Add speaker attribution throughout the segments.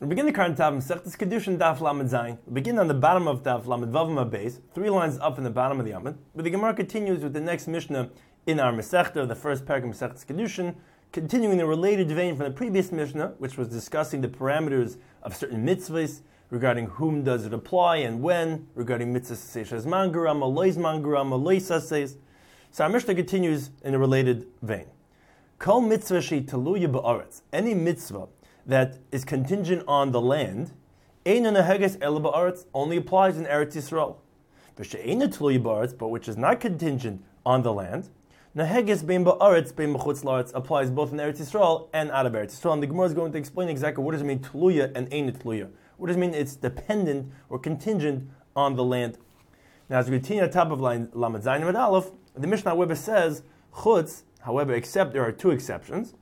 Speaker 1: We begin the current Tav Masechtas Kedushin Daf Lamed Zayin. We begin on the bottom of Daf Lamed Vav base, 3 lines up in the bottom of the Amud. But the Gemara continues with the next Mishnah in our Masechta, the first parak of Masechtas Kedushin, continuing the related vein from the previous Mishnah, which was discussing the parameters of certain mitzvahs, regarding whom does it apply and when, regarding mitzvahs seishas mangaram, alois mangaram, alois saseis. So our Mishnah continues in a related vein. Kol mitzvah she taluya ba'aretz, any mitzvah that is contingent on the land, Ein neheges ela ba'aretz, only applies in Eretz Yisrael. V'she'eina taluya ba'aretz, but which is not contingent on the land, neheges bein ba'aretz bein b'chutz la'aretz, applies both in Eretz Yisrael and out of Eretz Yisrael. And the Gemara is going to explain exactly what does it mean taluya and ein taluya. What does it mean it's dependent or contingent on the land? Now, as we continue at the top of line Lamed Zayin Amud Aleph, the Mishnah, however, says chutz, however, except there are two exceptions.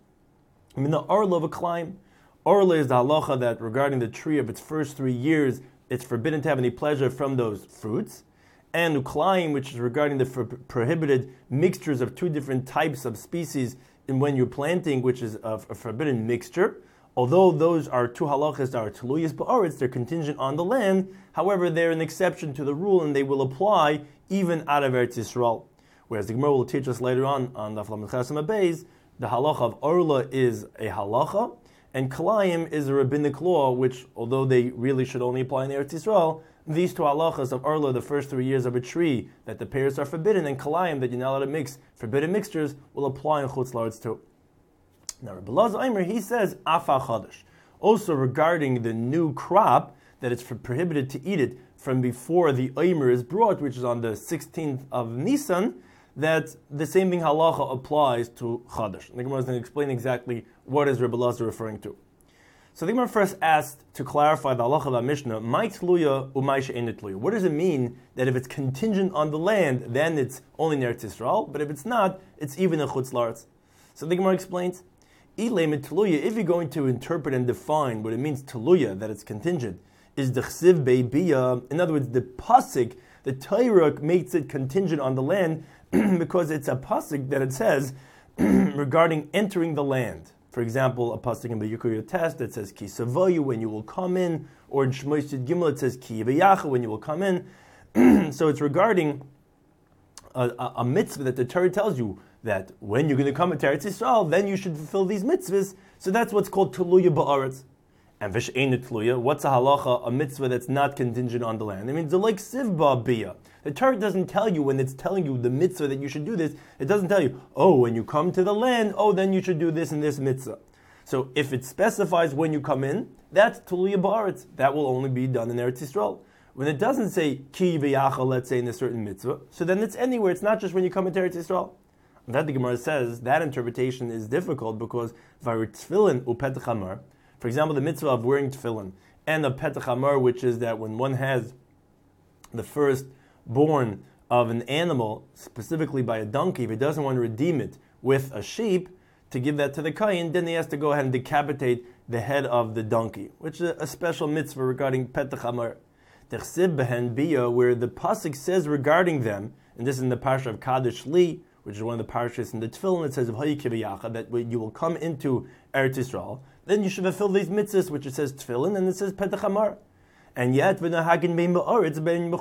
Speaker 1: I mean, the arla of a climb. Orla is the halacha that regarding the tree of its first 3 years, it's forbidden to have any pleasure from those fruits. And uklayim, which is regarding the prohibited mixtures of 2 different types of species in when you're planting, which is a forbidden mixture. Although those are 2 halachas that are teluyas ba'aretz, they're contingent on the land. However, they're an exception to the rule, and they will apply even out of Eretz Yisrael. Whereas the Gemara will teach us later on Daf Lamed Chasam Beis, the halacha of Orla is a halacha, and Kalayim is a rabbinic law, which, although they really should only apply in Eretz Yisrael, these 2 halachas of Orla, the first 3 years of a tree, that the pears are forbidden, and Kalayim, that you're not allowed to mix forbidden mixtures, will apply in Chutz La'aretz too. Now, Rabbi Elazar Aimer, he says, Afa Chadash. Also regarding the new crop, that it's prohibited to eat it from before the Aimer is brought, which is on the 16th of Nisan, that the same thing halacha applies to Chadash. The Gemara is going to explain exactly what is Rabbi Elazar referring to. So the Gemara first asked to clarify the halacha of the Mishnah, Mai tluya umay she'ein tluya. What does it mean that if it's contingent on the land, then it's only in Eretz Yisrael, but if it's not, it's even in Chutz La'aretz? So the Gemara explains, if you're going to interpret and define what it means tluya, that it's contingent, is the chsiv be'biyah. In other words, the pasuk, the Torah makes it contingent on the land because it's a pasuk that it says regarding entering the land. For example, a pasuk in the Yukar Test that says ki savoyu, when you will come in, or in Shmos Yud Gimel it says ki v'yacha, when you will come in. So it's regarding a mitzvah that the Torah tells you that when you're going to come into Eretz Yisrael, then you should fulfill these mitzvahs. So that's what's called tuluya ba'aretz. And v'she'ein tluya, what's a halacha, a mitzvah that's not contingent on the land? It means like siv ba'biyah. The Torah doesn't tell you, when it's telling you the mitzvah that you should do this, it doesn't tell you, when you come to the land, then you should do this and this mitzvah. So if it specifies when you come in, that's tuluya ba'aretz. That will only be done in Eretz Yisrael. When it doesn't say ki v'yacha, let's say in a certain mitzvah, so then it's anywhere. It's not just when you come into Eretz Yisrael. And that the Gemara says, that interpretation is difficult because v'ar tefillin u'petach hamar, for example, the mitzvah of wearing tefillin, and the petach hamar, which is that when one has the first born of an animal, specifically by a donkey, if he doesn't want to redeem it with a sheep, to give that to the kohen, then he has to go ahead and decapitate the head of the donkey, which is a special mitzvah regarding petach hamar. Techsiv behen biyah, where the pasuk says regarding them, and this is in the parsha of Kadosh Li, which is one of the parashas in the Tefillin, it says of Hayikiviyacha, that when you will come into Eretz Yisrael, then you should fulfill these mitzvahs, which it says Tefillin, and it says Petach Hamar. And yet, the halachas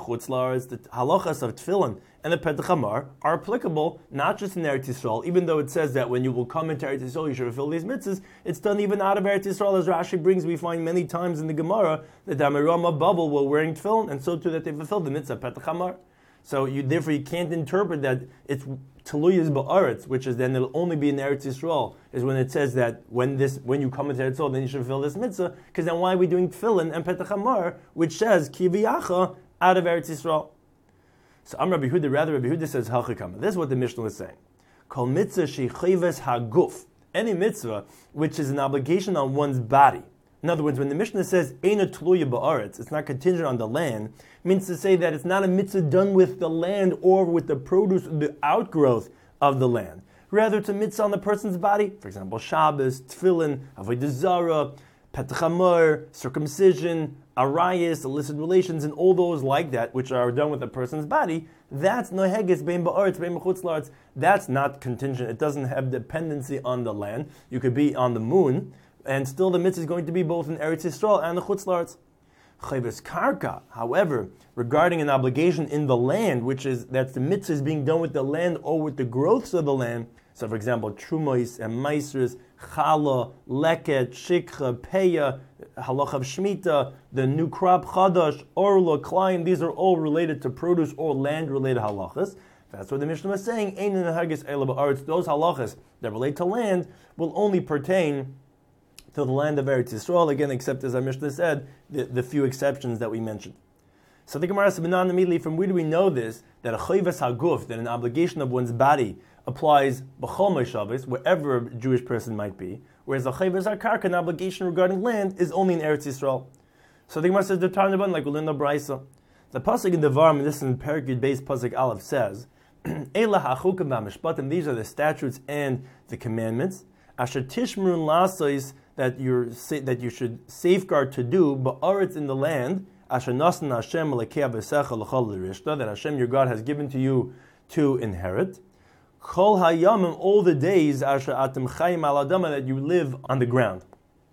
Speaker 1: of Tefillin and the Petach Hamar are applicable not just in Eretz Yisrael, even though it says that when you will come into Eretz Yisrael, you should fulfill these mitzvahs. It's done even out of Eretz Yisrael, as Rashi brings. We find many times in the Gemara that the Amirama bubble were wearing Tefillin, and so too that they fulfilled the mitzvah Petach Hamar. So therefore you can't interpret that it's teluyas ba'aretz, which is then it'll only be in Eretz Yisrael, is when it says that when you come into Eretz Yisrael, then you should fulfill this mitzvah, because then why are we doing tefillin and petach hamar, which says ki v'yacha out of Eretz Yisrael? So Rabbi Yehuda says halchikama. This is what the Mishnah was saying. Kol mitzvah sheicheves haguf, any mitzvah which is an obligation on one's body. In other words, when the Mishnah says eina tluya ba'aretz, it's not contingent on the land, it means to say that it's not a mitzvah done with the land or with the produce, the outgrowth of the land. Rather, it's a mitzvah on the person's body. For example, Shabbos, Tefillin, Avodah Zarah, Petach Hamar, circumcision, arayis, illicit relations, and all those like that, which are done with a person's body. That's noheges bein ba'aretz, bein b'chutz la'aretz. That's not contingent. It doesn't have dependency on the land. You could be on the moon, and still the mitzvah is going to be both in Eretz Yisrael and the Chutz La'aretz. Chayvus Karka, however, regarding an obligation in the land, that's the mitzvah is being done with the land or with the growths of the land. So, for example, Trumois and Maisers, Chala, Leket, Shikha, Peya, Halach of Shemitah, the new crop Chadash, Orla, Klein, these are all related to produce or land-related halachas. That's what the Mishnah was saying. Ein nehagis ela ba'aretz. Those halachas that relate to land will only pertain to the land of Eretz Yisrael, again, except as our Mishnah said, the few exceptions that we mentioned. So the Gemara says, immediately, from where do we know this? That a chayvas haguf, that an obligation of one's body applies b'chol meishavos, wherever a Jewish person might be, whereas a chayvas hakarka, an obligation regarding land, is only in Eretz Yisrael. So the Gemara says, the Tarnaban, like we learned in the Brisa. The pasuk in Devarim, and this is in Perek Yud Beis pasuk Aleph, says, Eila hachukim v'mishpatim, these are the statutes and the commandments. Asher tishmrun lasois, that you should safeguard to do, ba'aretz, in the land, asher nasan Hashem l'kei v'secha l'chol l'rishta, that Hashem your God has given to you to inherit. Kol hayamim, all the days, asher atem chayim al adama, that you live on the ground.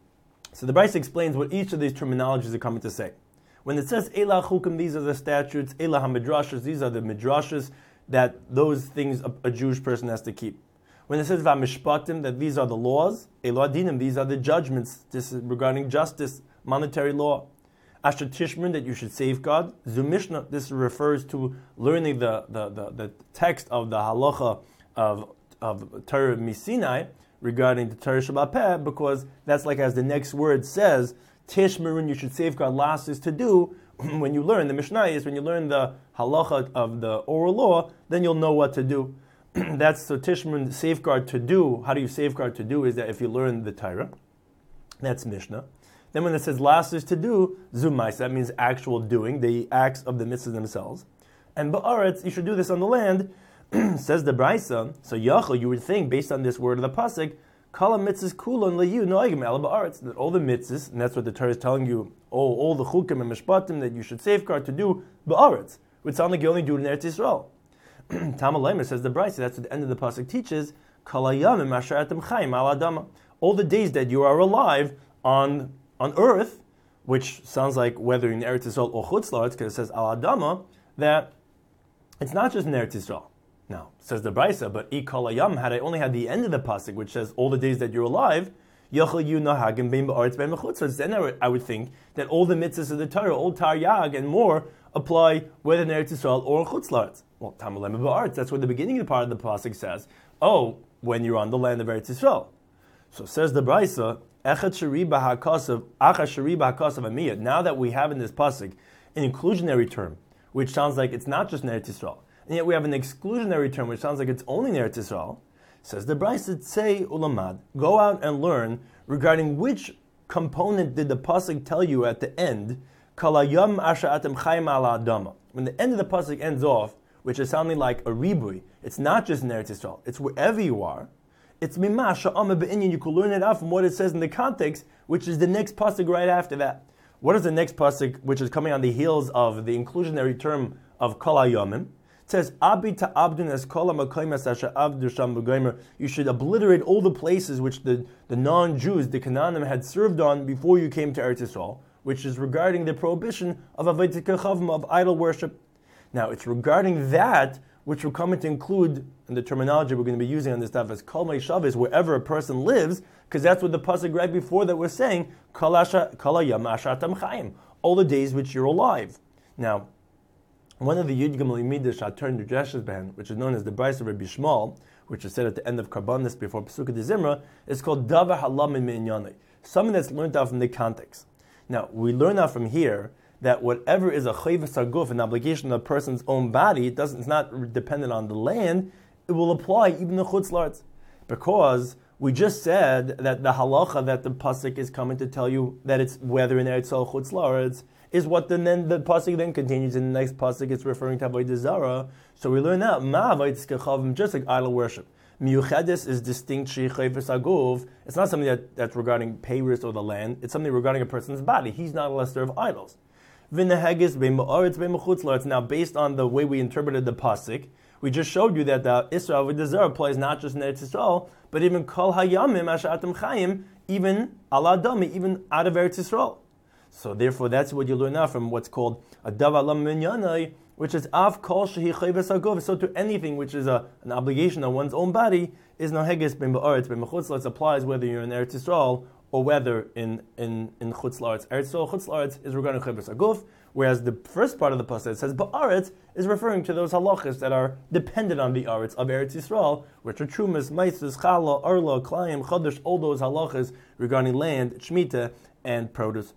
Speaker 1: So the Brisa explains what each of these terminologies are coming to say. When it says Eila chukim, these are the statutes, Eila hamidrashas, these are the midrashas, that those things a Jewish person has to keep. When it says v'amishpatim, that these are the laws, Elo adinim, these are the judgments, this is regarding justice, monetary law. Asher tishmin, that you should safeguard. Zumishna, this refers to learning the text of the halacha of Torah Misinai regarding the Torah Shabbat Peh, because that's like as the next word says, tishmerin, you should safeguard. Last is to do. When you learn the Mishnah is when you learn the halacha of the oral law, then you'll know what to do. That's so tishmerin, safeguard to do. How do you safeguard to do? Is that if you learn the Torah, that's Mishnah. Then when it says last is to do, zumais, that means actual doing, the acts of the mitzvahs themselves. And ba'aretz, you should do this on the land, says the Brisa. So yachol, you would think, based on this word of the pasuk, kala mitzvahs kulon leyu noigim el ba'aretz, that all the mitzvahs, and that's what the Torah is telling you, all the chukim and mishpatim that you should safeguard to do ba'aretz, would sound like you only do it in Eretz Yisrael. Tamalaymer, says the Brisa, that's what the end of the pasuk teaches, kala yamim asher atem chayim al adama, all the days that you are alive on earth, which sounds like whether in Eretz Yisrael or Chutz La'aretz, because it says al adama, that it's not just in Eretz Yisrael. Now, says the Brisa, but ikal hayam, had I only had the end of the pasuk, which says all the days that you're alive, yachal yu nahagim bein ba'aretz bein b'chutz. Then I would think that all the mitzvahs of the Torah, all taryag and more, apply whether in Eretz Yisrael or Chutz La'aretz. Well, tamalem ba'aretz, that's what the beginning part of the pasuk says. Oh, when you're on the land of Eretz Yisrael. So says the Brisa, now that we have in this pasuk an inclusionary term, which sounds like it's not just in Eretz Yisrael, and yet we have an exclusionary term, which sounds like it's only in Eretz Yisrael, says the Brisa, say ulamad, go out and learn regarding which component did the pasuk tell you at the end, kalayam asher atem chayim ala adama. When the end of the pasuk ends off, which is sounding like a ribui, it's not just in Eretz Yisrael, it's wherever you are. It's mimasha amma be'inyan. You can learn it out from what it says in the context, which is the next pasuk right after that. What is the next pasuk, which is coming on the heels of the inclusionary term of kol hayomim? It says, "Abi ta'abdun es kol ha'makayim asher avdu sham b'gomer." You should obliterate all the places which the non-Jews, the Canaanim, had served on before you came to Eretz Yisrael, which is regarding the prohibition of avodas kechavim, of idol worship. Now, it's regarding that which we're coming to include in the terminology we're going to be using on this stuff as kol meishavos, wherever a person lives, because that's what the pasuk right before that we're saying, kol hayam asher atem chayim, all the days which you're alive. Now, one of the Yud Gimel Midah Shatar Nudreshes Ben, which is known as the Brisa of Rabbi Shmuel, which is said at the end of Karbanis before Pesukah de Zimra, is called Davar Halamin Minyanei, something that's learned out from the context. Now, we learn out from here that whatever is a chayvus haguf, an obligation of a person's own body, it's not dependent on the land, it will apply even to Chutz La'aretz. Because we just said that the halacha that the pasuk is coming to tell you that it's whether in Eretz or Chutz La'aretz is what then the pasuk then continues in the next pasuk. It's referring to avodah zara. So we learn that ma avodas kechavim, just like idol worship. Miyuchedes is distinct chayvus haguf. It's not something that's regarding payers or the land. It's something regarding a person's body. He's not allowed to serve idols. Now, based on the way we interpreted the pasuk, we just showed you that the Israel avodah zara applies not just in Eretz Yisrael, but even kol hayamim asher atem chayim even ala dami, even out of Eretz Yisrael. So therefore, that's what you learn now from what's called a davar lam minyanai, which is av kol shehi chayves agov. So to anything which is an obligation on one's own body is no heges ben ba'aretz ben b'chutz la'aretz, applies whether you're in Eretz Yisrael or whether in chutz la'aretz. Eretz Yisrael chutz la'aretz is regarding chayves agov, whereas the first part of the pasuk that says ba'aretz is referring to those halachas that are dependent on the aretz of Eretz Yisrael, which are trumas, maises, chala, arla, klayim, chadash, all those halachas regarding land, shmita, and produce.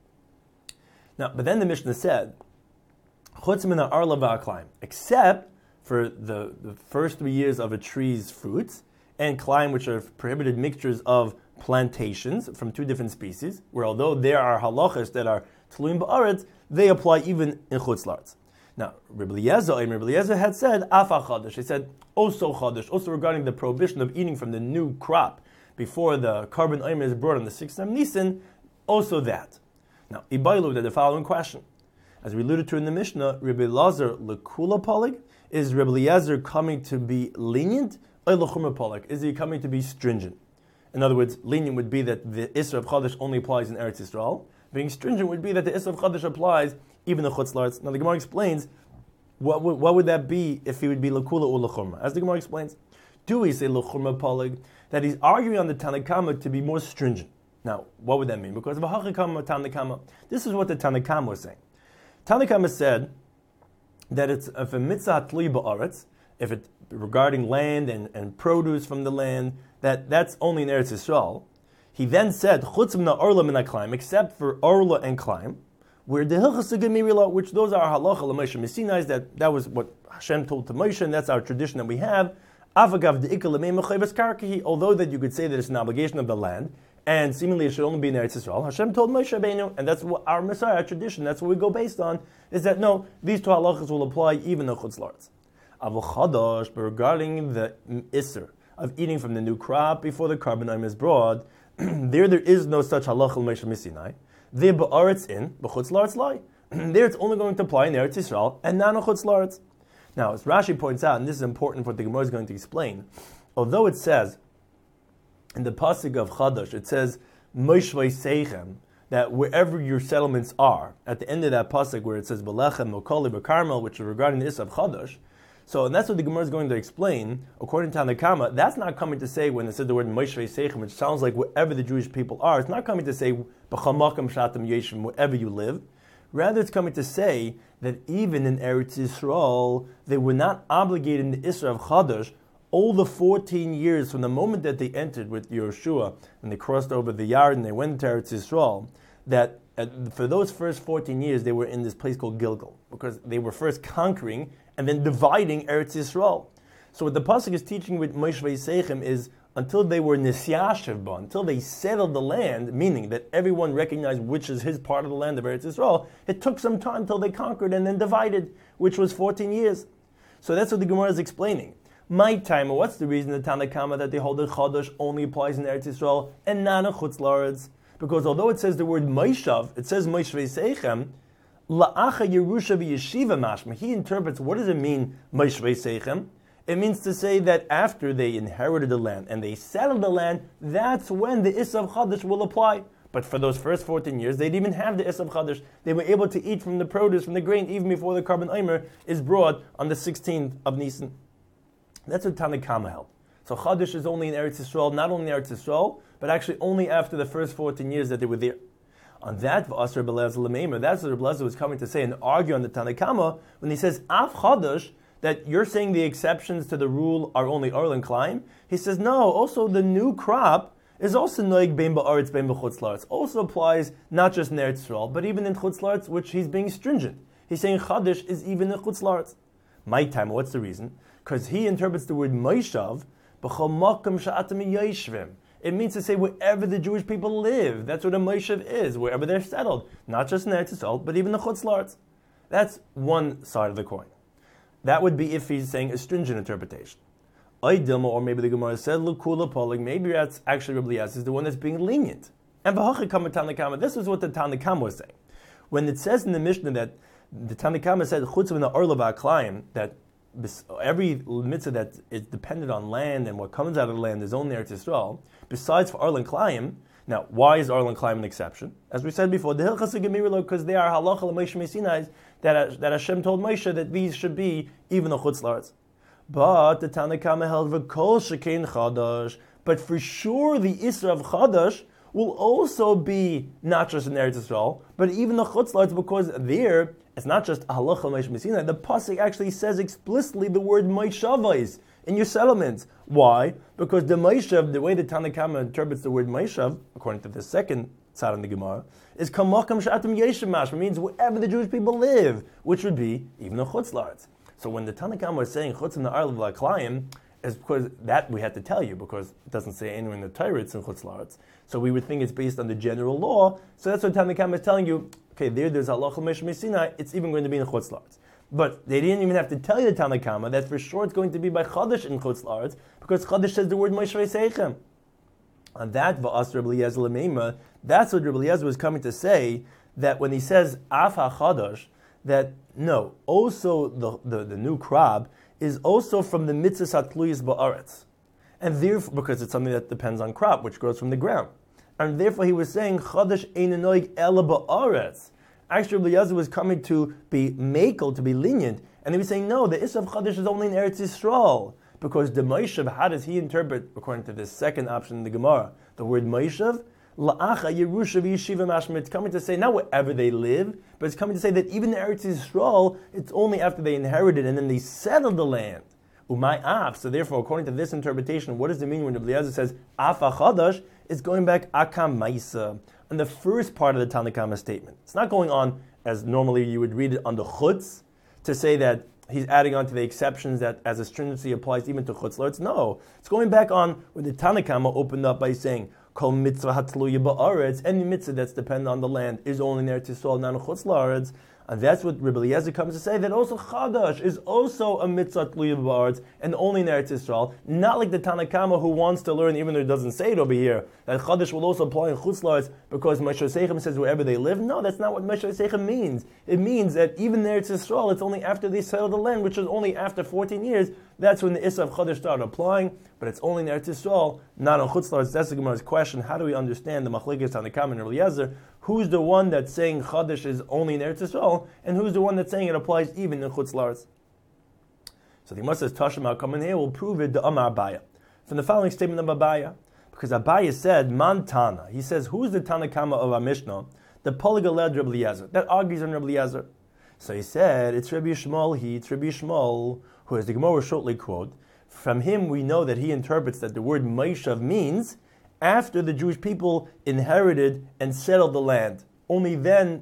Speaker 1: Now, but then the Mishnah said, chutz min ha'arla v'ha'klayim, except for the first 3 years of a tree's fruits, and klayim, which are prohibited mixtures of plantations from two different species, where although there are halachas that are tluim ba'aretz, they apply even in chutz la'aretz. Now, Rabbi Eliezer had said, afa chadash, he said, also chadash, also regarding the prohibition of eating from the new crop before the carbon omer is brought on the 6th of Nisan, also that. Now, Ibailu did the following question. As we alluded to in the Mishnah, Rabbi Eliezer lekula polig, is Rabbi Eliezer coming to be lenient, or lechumra polig, is he coming to be stringent? In other words, lenient would be that the Isra of Chadash only applies in Eretz Yisrael. Being stringent would be that the Isra of Chadash applies even in Chutz La'aretz. Now the Gemara explains, what would that be if he would be lekula or lechumra? As the Gemara explains, do we say lechumra polig, that he's arguing on the Tanakama to be more stringent? Now, what would that mean? Because Tanakama, this is what the Tanakama was saying. Tanakama said that it's if a mitzvah tli ba'aretz, if it regarding land and produce from the land, that's only in Eretz Yisrael. He then said chutz min ha'arla min ha'klayim, except for arla and klayim, where the hilchas gemira, which those are halacha l'Moshe Messinai, that was what Hashem told to Moshe, and that's our tradition that we have. Avagav de'ikal l'mei mechayves karkahi, although that you could say that it's an obligation of the land, and seemingly it should only be in Eretz Yisrael. Hashem told Moshe Rabbeinu, and that's what our Messiah, our tradition, that's what we go based on, is that no, these two halachas will apply even in chutz la'aretz. Avol chadash, but regarding the iser of eating from the new crop before the carbon omer is brought, there is no such halacha l'Moshe Messinai. There ba'aretz in, b'chutz la'aretz lai. There it's only going to apply in Eretz Yisrael and not in chutz la'aretz. Now, as Rashi points out, and this is important for what the Gemara is going to explain, although it says in the pasuk of Chadash, it says Moshvei Seichem, that wherever your settlements are, at the end of that pasuk where it says Belechem, Mokoli, Bekarmel, which is regarding the Isra of Chadash, so and that's what the Gemara is going to explain, according to Tanakama, that's not coming to say when it says the word Moshvei Seichem, which sounds like wherever the Jewish people are, it's not coming to say B'chamakam Shatam Yeshim, wherever you live. Rather, it's coming to say that even in Eretz Yisrael, they were not obligated in the Isra of Chadash all the 14 years from the moment that they entered with Yehoshua and they crossed over the Yard and they went to Eretz Yisrael, that for those first 14 years they were in this place called Gilgal, because they were first conquering and then dividing Eretz Yisrael. So what the pasuk is teaching with Moshvei Seichem is until they were Nisyashev, until they settled the land, meaning that everyone recognized which is his part of the land of Eretz Yisrael, it took some time until they conquered and then divided, which was 14 years. So that's what the Gemara is explaining. My time, what's the reason the Tanakama that they hold that Chodesh only applies in Eretz Yisrael and not in Chutz La'aretz? Because although it says the word Moishav, it says Moshvei Seichem, La'acha Yerusha v'Yeshiva mashma. He interprets, what does it mean, Moshvei Seichem? It means to say that after they inherited the land and they settled the land, that's when the Isra of Chodesh will apply. But for those first 14 years, they didn't even have the Isra of Chodesh. They were able to eat from the produce, from the grain, even before the carbon omer is brought on the 16th of Nisan. That's what Tanakama held. So Chodesh is only in Eretz Yisrael, not only in Eretz Yisrael, but actually only after the first 14 years that they were there. On that, that's what Rabbi Eliezer was coming to say and argue on the Tanakama when he says, Av Chodesh, that you're saying the exceptions to the rule are only Arl and Klein. He says, no, also the new crop is also Noig Bein Ba'aretz Bein B'chutz La'aretz. Also applies not just in Eretz Yisrael, but even in Chutz La'aretz, which he's being stringent. He's saying Chodesh is even in Chutz La'aretz. My time, what's the reason? Because he interprets the word Moishav, B'chol Makam Sha'atam Yeshvim. It means to say wherever the Jewish people live. That's what a Moishav is, wherever they're settled. Not just in Eretz Yisrael, but even the Chutz La'aretz. That's one side of the coin. That would be if he's saying a stringent interpretation. Dilma, or maybe the Gemara said, Lukula Polig, maybe that's actually Rabbi Eliezer is the one that's being lenient. And V'hachikam Tanakama, this is what the Tanakama was saying. When it says in the Mishnah that the Tanakama said, Chutz v'na Arla v'aklayim, that every mitzvah that is dependent on land and what comes out of the land is only Eretz Yisrael, besides for Arla and Klayim, Now, why is Arlan Kleim an exception? As we said before, the Hilchas Gemirah, because they are halacha l'Moshe Sinai, that Hashem told Moshe that these should be even the chutz la'aretz. But the Tanna Kama held v'kol shekein chadash. But for sure, the Isra of chadash will also be not just in Eretz Yisrael, but even the chutz la'aretz, because there it's not just halacha l'Moshe Sinai. The pasuk actually says explicitly the word Moshavos in your settlements. Why? Because the Moshav, the way the Tanna Kama interprets the word Moshav, according to the second side of the Gemara, is kamakam shatam yeshem mashma, means wherever the Jewish people live, which would be even the chutz la'aretz. So when the Tanna Kama was saying chutz in the Arlev L'Klayim, is because that we had to tell you, because it doesn't say anywhere in the Torah it's in chutz la'aretz. So we would think it's based on the general law. So that's what Tanna Kama is telling you. Okay, there's halacha Moshe Sinai. It's even going to be in chutz la'aretz. But they didn't even have to tell you the Tanna Kama that for sure it's going to be by Chadash in chutz la'aretz, because Chadash says the word Moshe Seichem. And that va'as Rabbi Eliezer l'meima, that's what Rabbi Eliezer was coming to say, that when he says af ha'chadash, that no, also the new crop is also from the mitzvah hatluyis ba'aretz, and therefore because it's something that depends on crop which grows from the ground, and therefore he was saying chadash ein noig ela ba'aretz. Actually, Rabbi Eliezer was coming to be makel, to be lenient, and he was saying no, the Isra of chadash is only in Eretz Yisrael. Because the Moshav, how does he interpret, according to this second option in the Gemara, the word Moshav? La'acha Yerusha v'yeshiva mashma. It's coming to say not wherever they live, but it's coming to say that even in Eretz Yisrael, it's only after they inherited and then they settled the land. Umay af. So therefore, according to this interpretation, what does it mean when Rabbi Eliezer says af ha'chadash? It's going back akam ma'isa on the first part of the Tanna Kama statement. It's not going on as normally you would read it on the chutz to say that he's adding on to the exceptions that as a stringency applies even to chutz la'aretz. No, it's going back on where the Tanna Kama opened up by saying kol mitzvah hatluya ba'aretz, any mitzvah that's dependent on the land is only in Eretz Yisrael, not in chutz la'aretz. And that's what Rabbi Eliezer comes to say, that also Chadash is also a mitzvah tluya b'aretz and only in Eretz Yisrael. Not like the Tanna Kama who wants to learn, even though it doesn't say it over here, that Chadash will also apply in chutz la'aretz because Moshe Seichem says wherever they live. No, that's not what Moshe Seichem means. It means that even in Eretz Yisrael, it's only after they settle the land, which is only after 14 years. That's when the Isra of Chadash started applying, but it's only in Eretz Yisrael, not on chutz la'aretz. That's the Gemara's question. How do we understand the machlekes Tanna Kama and Rabbi Eliezer? Who's the one that's saying Chadash is only in Eretz Yisrael, and who's the one that's saying it applies even in chutz la'aretz? So the Gemara says, Tashma coming here will prove it, the Amar Abaya. From the following statement of Abaya, because Abaya said, Man Tana. He says, who's the Tanna Kama of our Mishnah? The Polygaled Rabbi Eliezer. That argues on Rabbi Eliezer. So he said, it's Rabbi Yishmael, it's Rabbi Yishmael, who, as the Gemara will shortly quote, from him we know that he interprets that the word Moshav means after the Jewish people inherited and settled the land. Only then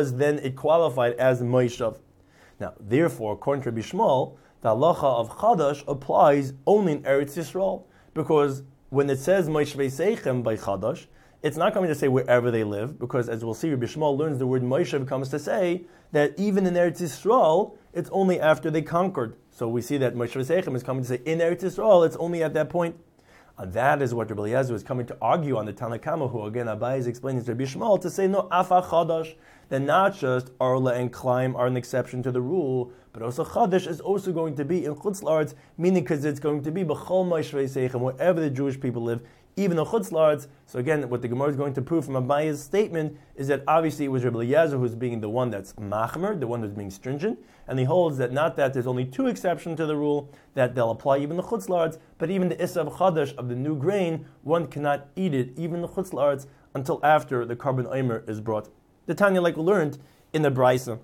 Speaker 1: it qualified as Moshav. Now, therefore, according to Rabbi Yishmael, the halacha of Chadash applies only in Eretz Yisrael, because when it says Moshe Seichem by Chadash, it's not coming to say wherever they live, because as we'll see, Rabbi Yishmael learns the word Moshe comes to say that even in Eretz Yisrael, it's only after they conquered. So we see that Moshe Seichem is coming to say in Eretz Yisrael, it's only at that point. And that is what Rabbi Eliezer is coming to argue on the Tanna Kama, who again Abai is explaining to Rabbi Yishmael to say no afa Chadash, that not just Arla and Kleim are an exception to the rule, but also Chadash is also going to be in chutz la'aretz, meaning because it's going to be b'chol Moshe Seichem, wherever the Jewish people live, even in chutz la'aretz. So again, what the Gemara is going to prove from Abaya's statement is that obviously it was Rabbi Eliezer who's being the one that's machmer, the one who's being stringent, and he holds that not that there's only two exceptions to the rule, that they'll apply even the chutz la'aretz, but even the Isra of Chadash of the new grain, one cannot eat it, even the chutz la'aretz, until after the carbon omer is brought. The Tanya, like we learned in the Brisa.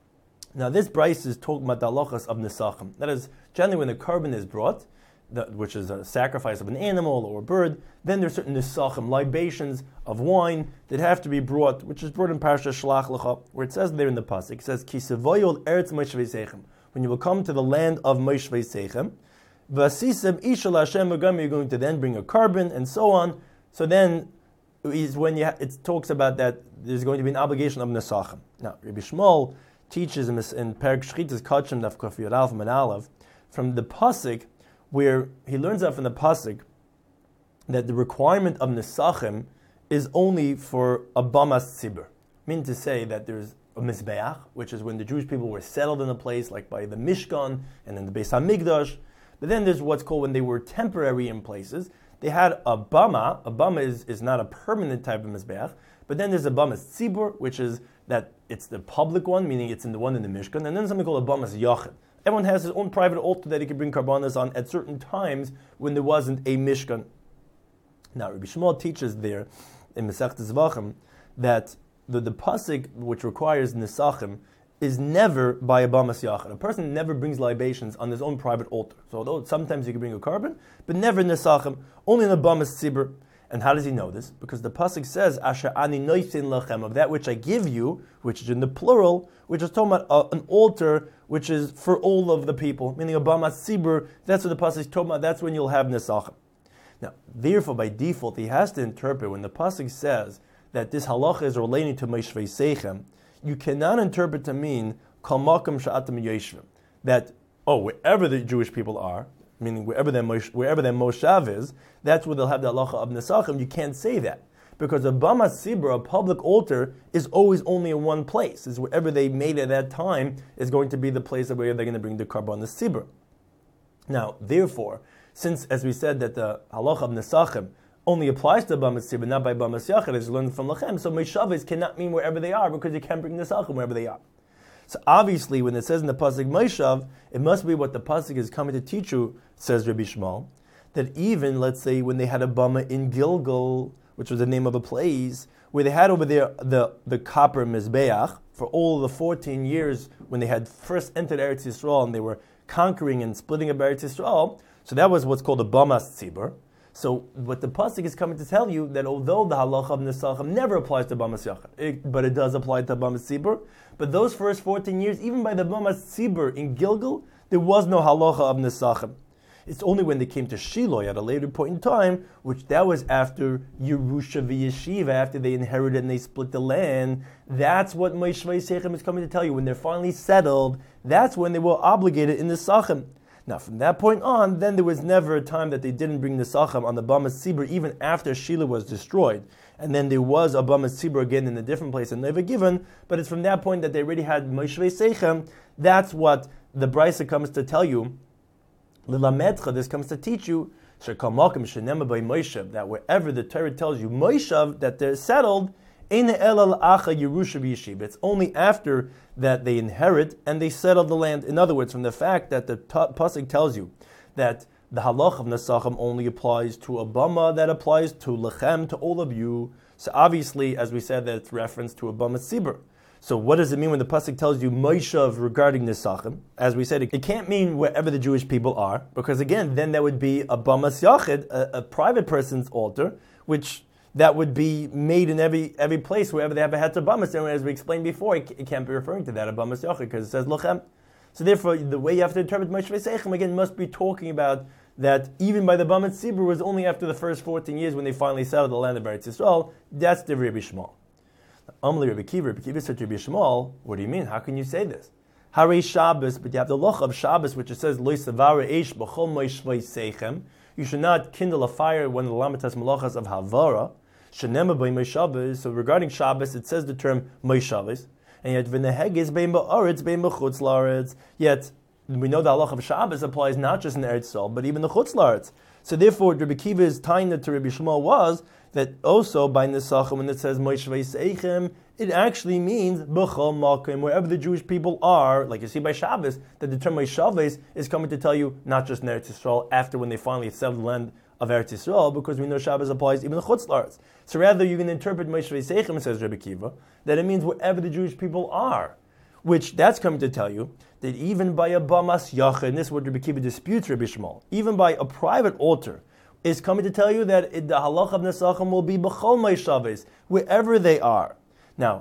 Speaker 1: Now this Brisa is talking about the halachas of Nesachim. That is, generally when the carbon is brought, which is a sacrifice of an animal or a bird, then there's certain Nesachim, libations of wine that have to be brought, which is brought in Parashat Shlach Lecha, where it says there in the pasuk, it says, Ki sevoyol eretz Moshe Seichem. When you will come to the land of Moshe Seichem, Vasisem ishal Hashem Agam, you're going to then bring a carbon, and so on. So then is when it talks about that there's going to be an obligation of Nesachim. Now, Rabbi Yishmael teaches in Perek Shchitas Kachim Daf Kaf Yud Aleph and Aleph from the pasuk, where he learns out from the pasuk that the requirement of Nesachim is only for a Bamas Tzibur. Meaning to say that there's a Mizbeach, which is when the Jewish people were settled in a place, like by the Mishkan and then the Beis HaMikdash. But then there's what's called when they were temporary in places. they had a bama. A bama is not a permanent type of mizbeach, but then there's a bamas tzibur, which is that it's the public one, meaning it's in the one in the Mishkan, and then something called a bamas yachid. Everyone has his own private altar that he could bring karbanas on at certain times when there wasn't a Mishkan. Now, Rabbi Shmuel teaches there in Masechtas Zvachim that the pasuk which requires nisachim is never by a bamas yachid. A person never brings libations on his own private altar. So although sometimes you can bring a carbon, but never nisachim, only in a bamas tzibur. And how does he know this? Because the pasuk says, "Asher ani noisin lachem," of that which I give you, which is in the plural, which is talking about an altar which is for all of the people, meaning a bamas tzibur. That's what the pasuk is talking about. That's when you'll have nisachim. Now, therefore, by default, he has to interpret when the pasuk says that this halacha is relating to Meshvei Seichem, you cannot interpret to mean Kol Makom Sha'atam Yeshvim, that wherever the Jewish people are, meaning wherever their moshav is, that's where they'll have the halacha of Nesachim. You can't say that because a bamas tzibur, a public altar, is always only in one place. Is wherever they made at that time is going to be the place where they're going to bring the karban tzibur. Now, therefore, since, as we said, that the halacha of Nesachim only applies to bamas tzibur, not by bamas yachid, as learned from Lachem, so Meshavis cannot mean wherever they are because you can't bring Nesachim wherever they are. So obviously, when it says in the pasuk Meshav, it must be what the pasuk is coming to teach you, says Rabbi Shmuel, that even, let's say, when they had a bama in Gilgal, which was the name of a place, where they had over there the copper mizbeach, for all the 14 years when they had first entered Eretz Yisrael and they were conquering and splitting up Eretz Yisrael, so that was what's called a bamas tzibur. So what the pasuk is coming to tell you, that although the halacha of Nesachim never applies to bamas yachid, but it does apply to bamas tzibur, but those first 14 years, even by the bamas tzibur in Gilgal, there was no halacha of Nesachim. It's only when they came to Shiloh at a later point in time, which that was after Yerusha v'Yeshiva, after they inherited and they split the land. That's what Meshvei Seichem is coming to tell you. When they're finally settled, that's when they were obligated in the Sachem. Now, from that point on, then there was never a time that they didn't bring the Sachem on the bamas tzibur, even after Shiloh was destroyed. And then there was a bamas tzibur again in a different place and never given, but it's from that point that they already had Meshvei Seichem. That's what the Brisa comes to tell you. Lilamedcha, this comes to teach you that wherever the Torah tells you Moshav, that they're settled, it's only after that they inherit and they settle the land. In other words, from the fact that the pasuk tells you that the halach of Nesachim only applies to a bama, that applies to lechem, to all of you. So obviously, as we said, that it's reference to a bama tzibur. So what does it mean when the pasuk tells you Moshav regarding Nesachim? As we said, it can't mean wherever the Jewish people are, because again, then that would be a bamas yachid, a private person's altar, which that would be made in every place wherever they have a heter bamas. And as we explained before, it can't be referring to that, a bamas yachid, because it says lochem. So therefore, the way you have to interpret Meshvei Seichem again must be talking about that even by the bamas tzibur was only after the first 14 years when they finally settled the land of Eretz Yisrael. That's the Rabbi Shmuel. Amalei Rabbi Kiva said to Rabbi Shmuel, what do you mean? How can you say this? Harei Shabbos, but you have the loch of Shabbos, which it says, Lo yisavara eish b'chol Meshvei Seichem. You should not kindle a fire when the lamitas malachas of Havara. Shenema b'Yimei Shabbos. So regarding Shabbos, it says the term Moshavis, and yet v'nehegis bein ba'aretz bein b'chutz la'aretz. Yet we know the halach of Shabbos applies not just in the Eretz Yisrael, but even the chutz la'aretz. So therefore, Rabbi Kiva's tying it to Rabbi Shmuel was that also by Nesachim, when it says Meshvei Seichem, it actually means b'chol makom, wherever the Jewish people are, like you see by Shabbos, that the term Moshaves is coming to tell you not just in Eretz Yisrael, after when they finally settled the land of Eretz Yisrael, because we know Shabbos applies even the chutz la'aretz. So rather, you can interpret Meshvei Seichem, says Rabbi Kiva, that it means wherever the Jewish people are, which that's coming to tell you that even by a bamas yachid, and this is what Rabbi Kiva disputes Rabbi Shmuel, even by a private altar, is coming to tell you that the halach of Nesachim will be b'chol Moshaves, wherever they are. Now,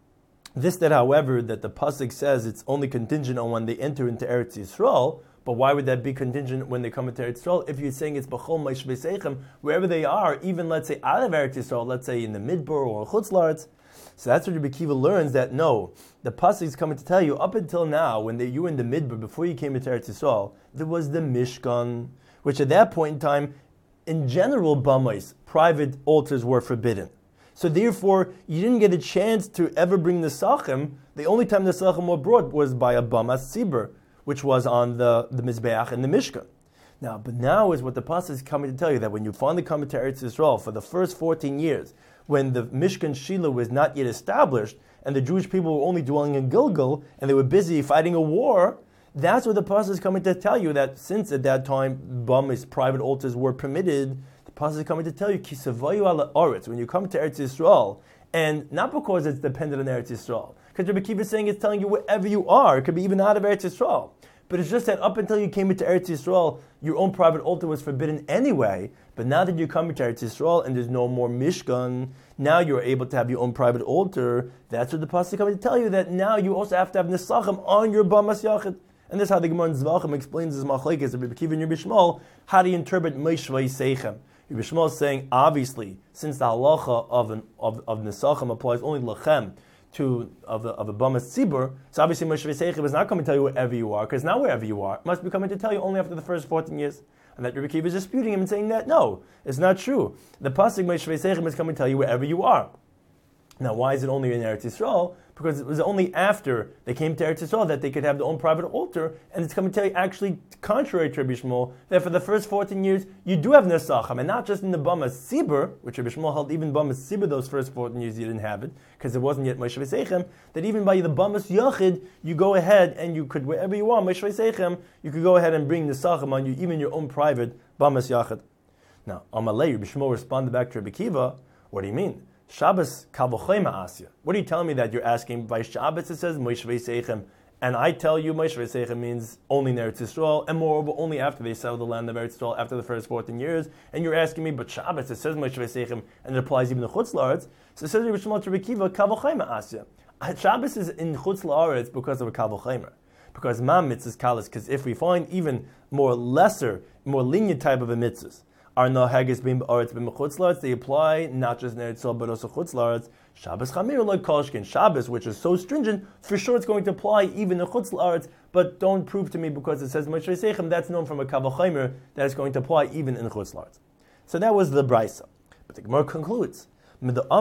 Speaker 1: however, that the pasuk says it's only contingent on when they enter into Eretz Yisrael, but why would that be contingent when they come into Eretz Yisrael? If you're saying it's b'chol Meshvei Seichem, wherever they are, even let's say out of Eretz Yisrael, let's say in the Midbar or Chutz La'aretz. So that's what Rabbi Kiva learns, that no, the pasuk is coming to tell you, up until now, when you were in the Midbar, before you came into Eretz Yisrael, there was the Mishkan, which at that point in time, in general, bamais, private altars were forbidden. So therefore, you didn't get a chance to ever bring the Sachem. The only time the Sachem were brought was by a bamas tzibur, which was on the Mizbeach and the Mishkan. Now, but now is what the pasuk is coming to tell you, that when you finally come to Eretz Yisrael for the first 14 years, when the Mishkan Shiloh was not yet established, and the Jewish people were only dwelling in Gilgal, and they were busy fighting a war, that's what the pasuk is coming to tell you, that since at that time Bamis, private altars, were permitted, the pasuk is coming to tell you, Ki savayu ala aretz, when you come to Eretz Yisrael, and not because it's dependent on Eretz Yisrael, because Rabbi Akiva is saying it's telling you wherever you are, it could be even out of Eretz Yisrael. But it's just that up until you came into Eretz Yisrael, your own private altar was forbidden anyway. But now that you come into Eretz Yisrael and there's no more Mishkan, now you're able to have your own private altar. That's what the pasuk is coming to tell you, that now you also have to have Nesachim on your Bamas Yachid. And this is how the Gemara in Zvachim explains this machlekes of Rabbi Akiva and Rabbi Shmuel. How do you interpret Meishvei Seichem? Rabbi Shmuel is saying, obviously, since the halacha of Nesachim applies only Lachem, of a Bamas Tzibur, so obviously Moshe V'Seichim is not coming to tell you wherever you are, because now wherever you are, it must be coming to tell you only after the first 14 years. And that Rabbi Akiva is disputing him and saying that, no, it's not true. The pasuk Moshe V'Seichim is coming to tell you wherever you are. Now, why is it only in Eretz Yisrael? Because it was only after they came to Eretz Yisrael that they could have their own private altar, and it's coming to tell you, actually, contrary to Rabbi Shmuel, that for the first 14 years, you do have Nesachim, and not just in the Bamas Tzibur, which Rabbi Shmuel held even Bamas Tzibur those first 14 years you didn't have it, because it wasn't yet Moshe V'Seichem, that even by the Bamas Yachid, you go ahead and you could, wherever you are, Moshe V'Seichem, you could go ahead and bring Nesachim on you, even your own private Bamas Yachid. Now, Amalei, Rabbi Shmuel responded back to Rabbi Akiva, what do you mean? Shabbos kavochema asya. What are you telling me that you're asking? By Shabbos it says Moshe V'Seichem, and I tell you Moshe V'Seichem means only in Eretz Yisrael, and moreover only after they settled the land of Eretz Yisrael after the first 14 years. And you're asking me, but Shabbos it says Moshe V'Seichem, and it applies even to Chutz La'aretz. So it says Rabbi Shmuel to Rabbi Akiva kavochema asya. Shabbos is in Chutz La'aretz because of a kavochema. Because ma mitzvahs kalas. Because if we find even more lesser, more lenient type of a mitzvahs, are no haggis bim ba'aretz bim chutz la'aretz, they apply not just in Eretz Yisrael but also chutz la'aretz. Shabbos chamir like kolshkin. Shabbos, which is so stringent, for sure it's going to apply even in chutz la'aretz. But don't prove to me because it says Moshe V'Seichem, that's known from a kavachimer that it's going to apply even in chutz la'aretz. So that was the brisa. But the Gemara concludes from the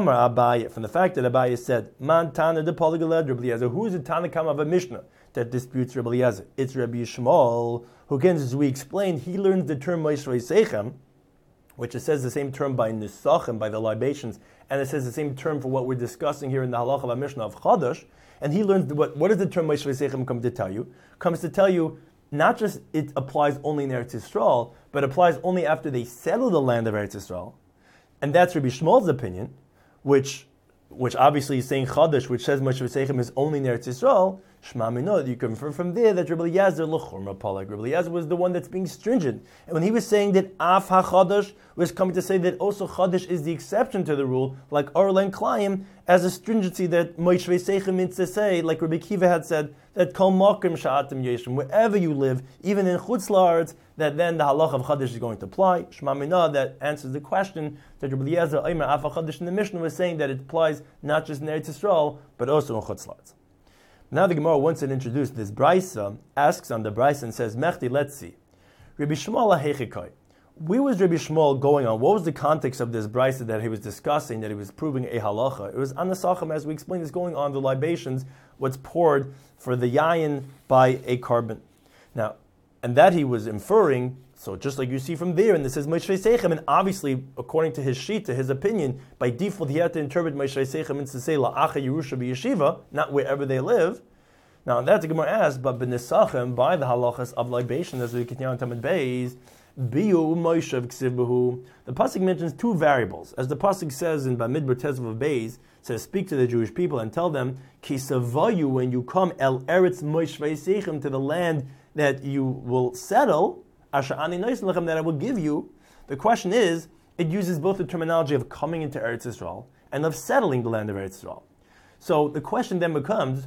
Speaker 1: fact that Abaye said, Man Tana de Polygalad Rabbi Eliezer. Who is the Tanakam of a Mishnah that disputes Rabbi Eliezer? It's Rabbi Yishmael, who again, as we explained, he learns the term Moshe V'Seichem, which it says the same term by Nisachim, by the libations, and it says the same term for what we're discussing here in the halacha of Mishnah of Chadash, and he learns what is the term Moshe V'Seichem come to tell you? Comes to tell you not just it applies only in Eretz Yisrael, but applies only after they settle the land of Eretz Yisrael. And that's Rabbi Shmuel's opinion, which obviously is saying Chadash, which says Moshe V'Seichem is only in Eretz Yisrael. Shema Minot, you can infer from there that Rabbi Eliezer l'chorma palag. Rabbi Eliezer was the one that's being stringent, and when he was saying that Af HaChadash was coming to say that also Chadash is the exception to the rule, like Orlen Klayim, as a stringency that Moshe V'Seichem means to say, like Rabbi Akiva had said, that Kol Makom Sha'atim Yeshim, wherever you live, even in Chutz La'aretz, that then the halach of Chadash is going to apply. Shema Minah, that answers the question that Rabbi Eliezer Omer Af HaChadash in the Mishnah was saying that it applies not just in Eretz Yisrael, but also in Chutz La'aretz. Now the Gemara, once it introduced this brisa, asks on the brisa and says, Mechti, let's see. Rabbi Shmuel HaHechikai. Where was Rabbi Shmuel going on? What was the context of this brisa that he was discussing, that he was proving a halacha? It was Anasachim, as we explained, is going on the libations, what's poured for the yayin by a carbon. Now, and that he was inferring, so just like you see from there, and this is Moshe V'Seichem, and obviously, according to his sheet, to his opinion, by default he had to interpret Moshe V'Seichem means to say La'acha Yerusha B'Yeshiva, not wherever they live. Now that's the Gemara asks, but B'Nesachim, by the halachas of libation, as we continue on Tamid Beis, Biyu Moshe V'Ksivuhu. The pasuk mentions two variables, as the pasuk says in Bamidbar Tezvav Beis, says, speak to the Jewish people and tell them, Ki Savayu, when you come El Eretz Moshe V'Seichem, to the land that you will settle, Asher Ani Nois Lechem, that I will give you. The question is, it uses both the terminology of coming into Eretz Yisrael and of settling the land of Eretz Yisrael. So the question then becomes,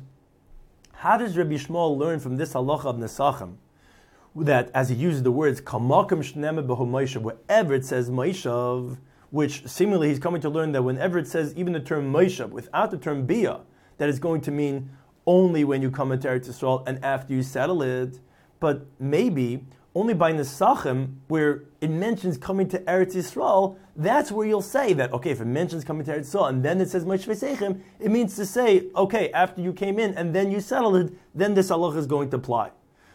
Speaker 1: how does Rabbi Shmuel learn from this halacha of Nesachim that, as he uses the words Kamakim Shneme Behu Moshe, wherever it says Moshe, which seemingly he's coming to learn that whenever it says even the term Moshe without the term Bia, that is going to mean only when you come into Eretz Yisrael and after you settle it, but maybe only by Nesachim, where it mentions coming to Eretz Yisrael, that's where you'll say that, okay, if it mentions coming to Eretz Yisrael, and then it says Moshe V'Seichem, it means to say, okay, after you came in, and then you settled it, then this halacha is going to apply.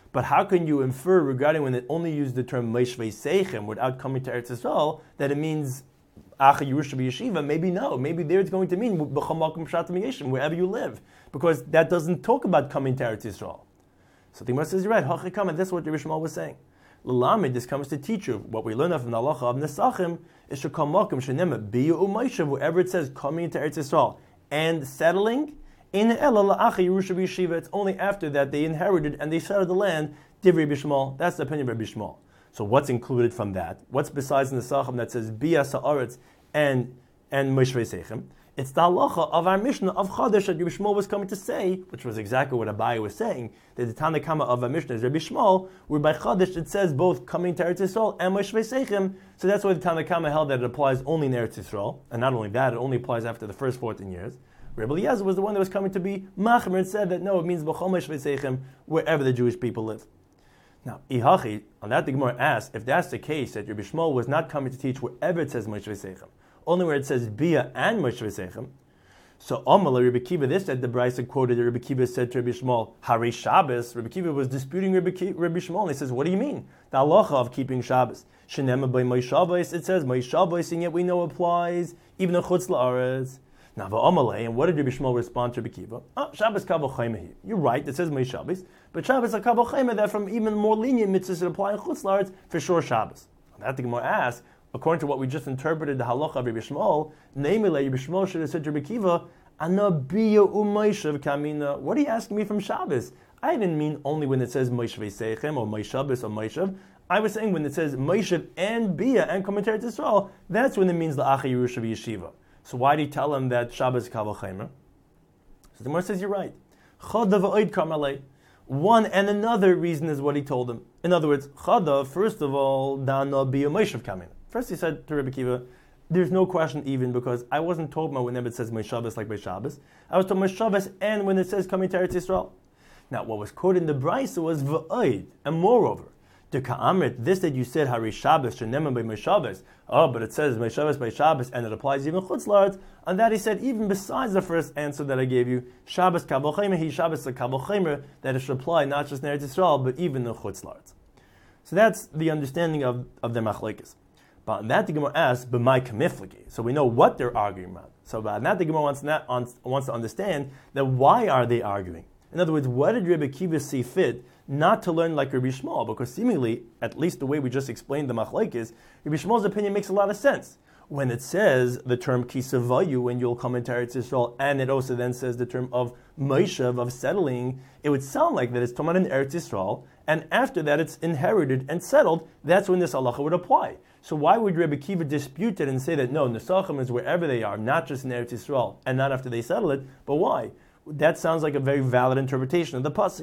Speaker 1: But how can you infer regarding when it only used the term Meishvei Seichem without coming to Eretz Yisrael that it means Acha Yerusha B'Yeshiva? Maybe no. Maybe there it's going to mean B'chol Makom Pshat Miyeshim, wherever you live, because that doesn't talk about coming to Eretz Yisrael. So the Gemara says, you're right, Hachikam, and that's what Rabbi Shmuel was saying. L'lamed, this comes to teach you. What we learn from the halacha of Nesachim is Shekol Makom Shenema Biyu U'Meishav, wherever it says coming into Eretz Yisrael and settling, in Ela La'acha Yerusha B'Yeshiva, it's only after that they inherited and they settled the land, Divrei Rabbi Shmuel. That's the opinion of Rabbi Shmuel. So what's included from that? What's besides in the Nesachim that says Bia Sa'aretz and Meishvei Seichem? It's the halacha of our Mishnah of Chodesh that Rabbi Shmuel was coming to say, which was exactly what Abaye was saying, that the Tanna Kama of our Mishnah is Rabbi Shmuel, where by Chodesh it says both coming to Eretz Yisrael and Meishvei Seichem. So that's why the Tanna Kama held that it applies only in Eretz Yisrael, and not only that, it only applies after the first 14 years. Rabbi Eliezer was the one that was coming to be Machmer and said that no, it means B'chol Meishvei Seichem, wherever the Jewish people live. Now, Ihachi, on that the Gemara asks, if that's the case, that Rabbi Shmuel was not coming to teach wherever it says Meishvei Seichem, only where it says Bia and Meishvei Seichem. So Amala Rabbi Kiva, this said the Brisa quoted that Rabbi Kiva said to Rabbi Shmuel, Hari Shabbos. Rabbi Kiva was disputing Rabbi Shmuel, and he says, what do you mean? The halacha of keeping Shabbos. Shenema by Moishavos, it says Moishavos, and yet we know applies even in Chutz La'aretz. Now, V'amalei, and what did Rabbi Shmuel respond to Rabbi Kiva? Shabbos Kavol Chaimehi. You're right, it says Moishavos, but Shabbos Kavol Chaimehi, that from even more lenient mitzvahs that apply in Chutz La'aretz, for sure Shabbos. And that the Gemara asks, according to what we just interpreted the halacha of Rabbi Shmuel, namely Rabbi Shmuel should have said to Rabbi Kiva, Anabiya u'Meishav kamina. What are you asking me from Shabbos? I didn't mean only when it says Meishvei Seichem or Meishabos or Meishav. I was saying when it says Meishav and Bia and commentary to Yisrael, that's when it means La'acha Yerusha B'Yeshiva. So why do you tell him that Shabbos is Kavol Chaimer? So the Gemara says you're right. Chada v'oid kamalei. One and another reason is what he told him. In other words, Chada, first of all, Dana Bia Meishav kamina. First he said to Rabbi Kiva, there's no question even because I wasn't told about whenever it says Meishavos like Meishabos. I was told Meishavos and when it says coming to Eretz Yisrael. Now what was quoted in the Brisa was V'oid, and moreover, the Ka'amrit, this that you said Hari Shabbos Shenemem by Meishavos. Oh, but it says Meishavos by Shabbos and it applies even Chutz La'aretz. On that he said even besides the first answer that I gave you, Shabbos Kavol Chaimer, he Shabbos the Kavol Chaimer, that it should apply not just in Eretz Yisrael but even in Chutz La'aretz. So that's the understanding of the Machlekes. But on that the Gemara asks, "B'mai kamifliki." So we know what they're arguing about. So about that the Gemara wants to understand that why are they arguing? In other words, what did Rabbi Kiva see fit not to learn like Rabbi Shmuel? Because seemingly, at least the way we just explained the machlekes, Rabbi Shmuel's opinion makes a lot of sense. When it says the term kisavayu when you'll come into Eretz Yisrael, and it also then says the term of meishav, of settling, it would sound like that it's talking about in Eretz Yisrael, and after that it's inherited and settled. That's when this halacha would apply. So why would Rabbi Kiva dispute it and say that no, Nesachim is wherever they are, not just in Eretz Yisrael, and not after they settle it? But why? That sounds like a very valid interpretation of the pasuk.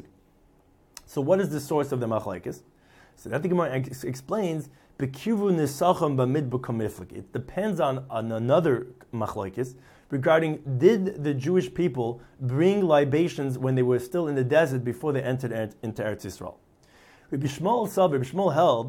Speaker 1: So what is the source of the machlekes? So that the Gemara explains, Bekivu Nesachim b'mid b'kamiflik. It depends on another machlekes regarding did the Jewish people bring libations when they were still in the desert before they entered into Eretz Yisrael. Rabbi Shmuel held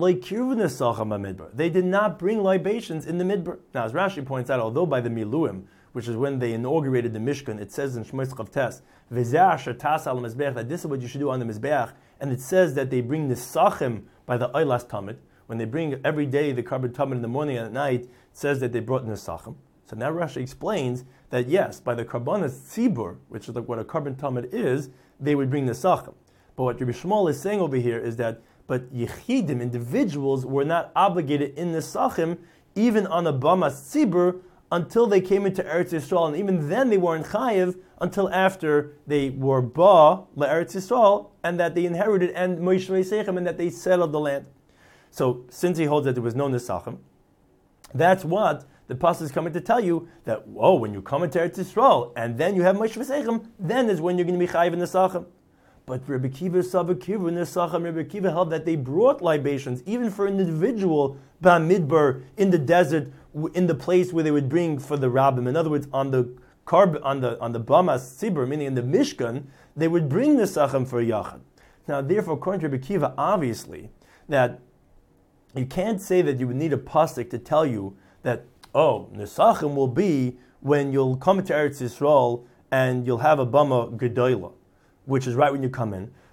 Speaker 1: they did not bring libations in the Midbar. Now, as Rashi points out, although by the Miluim, which is when they inaugurated the Mishkan, it says in Shmos Chavtes, that this is what you should do on the Mizbeach, and it says that they bring Nisachim by the Eilas Tamid. When they bring every day the Karban Tamid in the morning and at night, it says that they brought Nisachim. So now Rashi explains that yes, by the Karbanas Tzibur, which is like what a Karban Tamid is, they would bring Nisachim. But what Rabbi Shmuel is saying over here is that but Yechidim, individuals, were not obligated in Nesachim, even on a Bamas Tzibur, until they came into Eretz Yisrael, and even then they weren't Chayiv until after they were Ba LaEretz Yisrael, and that they inherited, and Moishvei Seichem, and that they settled the land. So, since he holds that there was no Nesachim, that's what the pasuk is coming to tell you, that, when you come into Eretz Yisrael, and then you have Moishvei Seichem, then is when you're going to be Chayiv in Nesachim. But Rabbi Kiva Savakiva Nesachim, Rabbi Kiva held that they brought libations, even for an individual Bamidbar in the desert, in the place where they would bring for the rabbim. In other words, on the Bamas Tzibur, meaning in the Mishkan, they would bring Nesachim for a Yachad. Now, therefore, according to Rabbi Kiva, obviously, that you can't say that you would need a pasuk to tell you that, Nesachim will be when you'll come to Eretz Yisrael and you'll have a Bama Gedolah, which is right when you come in.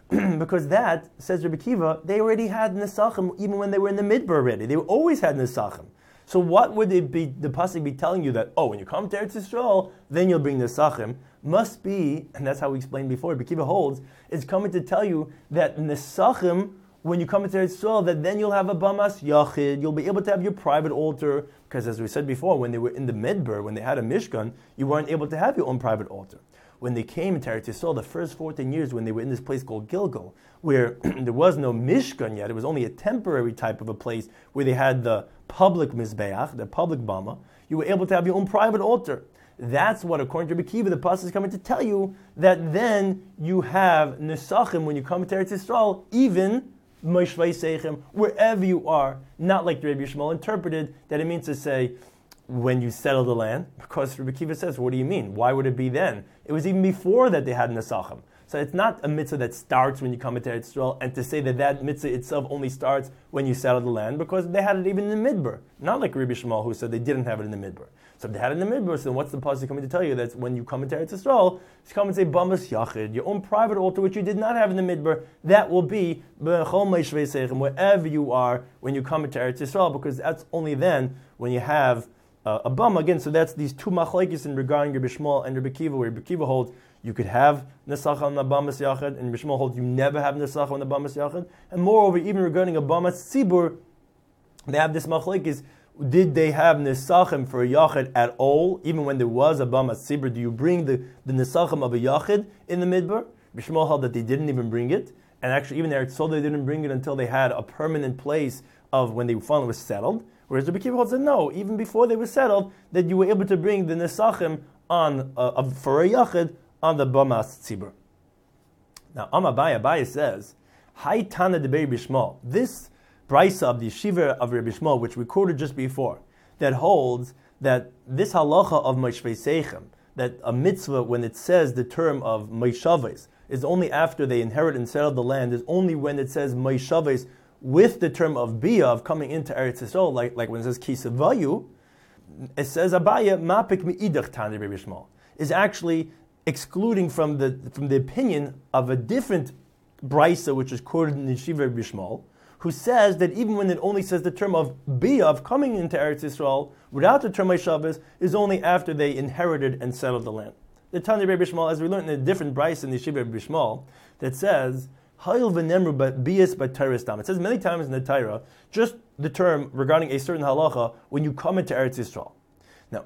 Speaker 1: because that, says Rabbi Akiva, they already had Nesachim even when they were in the Midbar already. They always had Nesachim. So what would it be, the pasuk be telling you that, when you come to Eretz Yisrael, then you'll bring Nesachim? Must be, and that's how we explained before, Rabbi Akiva holds, is coming to tell you that Nesachim, when you come into Eretz Yisrael, that then you'll have a Bamas Yachid, you'll be able to have your private altar, because as we said before, when they were in the Midbar, when they had a Mishkan, you weren't able to have your own private altar. When they came into Eretz Yisrael, the first 14 years when they were in this place called Gilgal, where there was no Mishkan yet, it was only a temporary type of a place where they had the public Mizbeach, the public Bama, you were able to have your own private altar. That's what, according to Rabbi Akiva, the pasuk is coming to tell you, that then you have Nesachim when you come to Eretz Yisrael, even Moshvei Seichem, wherever you are, not like the Rabbi Yishmael interpreted, that it means to say, when you settle the land, because Rabbi Akiva says, what do you mean? Why would it be then? It was even before that they had Nesachim. So it's not a mitzvah that starts when you come into Eretz Yisrael, and to say that that mitzvah itself only starts when you settle the land, because they had it even in the Midbar. Not like Rabbi Shmuel, who said they didn't have it in the Midbar. So if they had it in the Midbar, so then what's the pasuk coming to tell you? That when you come into Eretz Yisrael, it's coming to say, Bamas Yachid, your own private altar, which you did not have in the Midbar, that will be wherever you are when you come into Eretz Yisrael, because that's only then when you have a bama. Again, so that's these two machlekes in regarding Rabbi Shmuel and Rabbi Akiva, where Rabbi Akiva holds you could have Nesach on the Bamas Yachid, and Rabbi Shmuel holds you never have Nesach on the Bamas Yachid. And moreover, even regarding a Bamas Tzibur, they have this machlekes. Did they have Nesachim for a Yachid at all? Even when there was a Bamas Tzibur, do you bring the Nesachim of a Yachid in the Midbar? Rabbi Shmuel held that they didn't even bring it. And actually, even there, so they didn't bring it until they had a permanent place of when they finally was settled. Whereas Rabbi Akiva holds that no, even before they were settled, that you were able to bring the Nesachim on for a Yachid on the Bamas Tzibur. Now, Abaye says, Hai Tana de Rabbi Shmuel. This brisa of the yeshiva of Rabbi Shmuel, which we quoted just before, that holds that this halacha of Moshvei Seichem, that a mitzvah, when it says the term of Moishaves, is only after they inherit and settle the land, is only when it says Moishaves with the term of Bia, of coming into Eretz Yisrael, like when it says Kisavayu, it says Abaye, Mapik Mi'idach Tana de Rabbi Shmuel, is actually excluding from the opinion of a different brisa, which is quoted in the Yeshiva Rabbi Shmuel, who says that even when it only says the term of Bia, of coming into Eretz Yisrael, without the term Shabbos, is only after they inherited and settled the land. The Tana Rabbi Shmuel, as we learned in a different brisa in the Yeshiva Rabbi Shmuel, that says, Hayil v'nemru bias b'Torah stam. It says many times in the Torah, just the term regarding a certain halacha when you come into Eretz Yisrael. Now,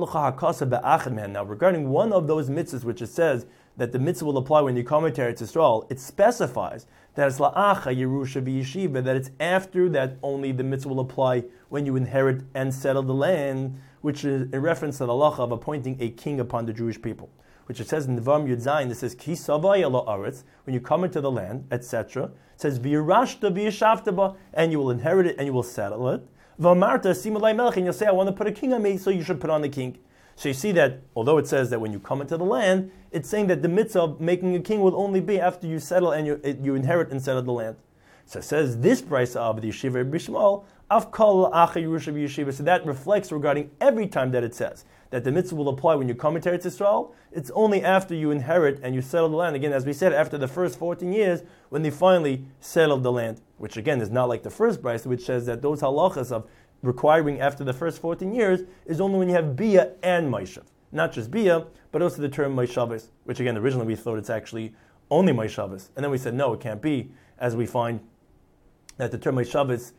Speaker 1: now regarding one of those mitzvahs which it says that the mitzvah will apply when you come into Eretz Yisrael, it specifies that it's la'acha yerusha v'yeshiva, that it's after that only the mitzvah will apply when you inherit and settle the land, which is a reference to the halacha of appointing a king upon the Jewish people, which it says in Nevam Yud Zayin, it says ki savay ala aretz, when you come into the land, etc. It says v'yirashta v'yishavta, and you will inherit it and you will settle it. V'amarta simalei melech, and you'll say, I want to put a king on me, so you should put on the king. So you see that, although it says that when you come into the land, it's saying that the mitzvah of making a king will only be after you settle and you inherit and settle the land. So it says this brisa of the Yeshiva Rabbi Shmuel, Avkal Acha Yerusha Yeshiva. So that reflects regarding every time that it says that the mitzvah will apply when you come into Eretz Yisrael. It's only after you inherit and you settle the land. Again, as we said, after the first 14 years, when they finally settled the land, which again is not like the first brisa, which says that those halachas of requiring after the first 14 years is only when you have Bia and Moishav. Not just Bia, but also the term Moishavis, which again, originally we thought it's actually only Moishavis. And then we said, no, it can't be, as we find that the term Moishavis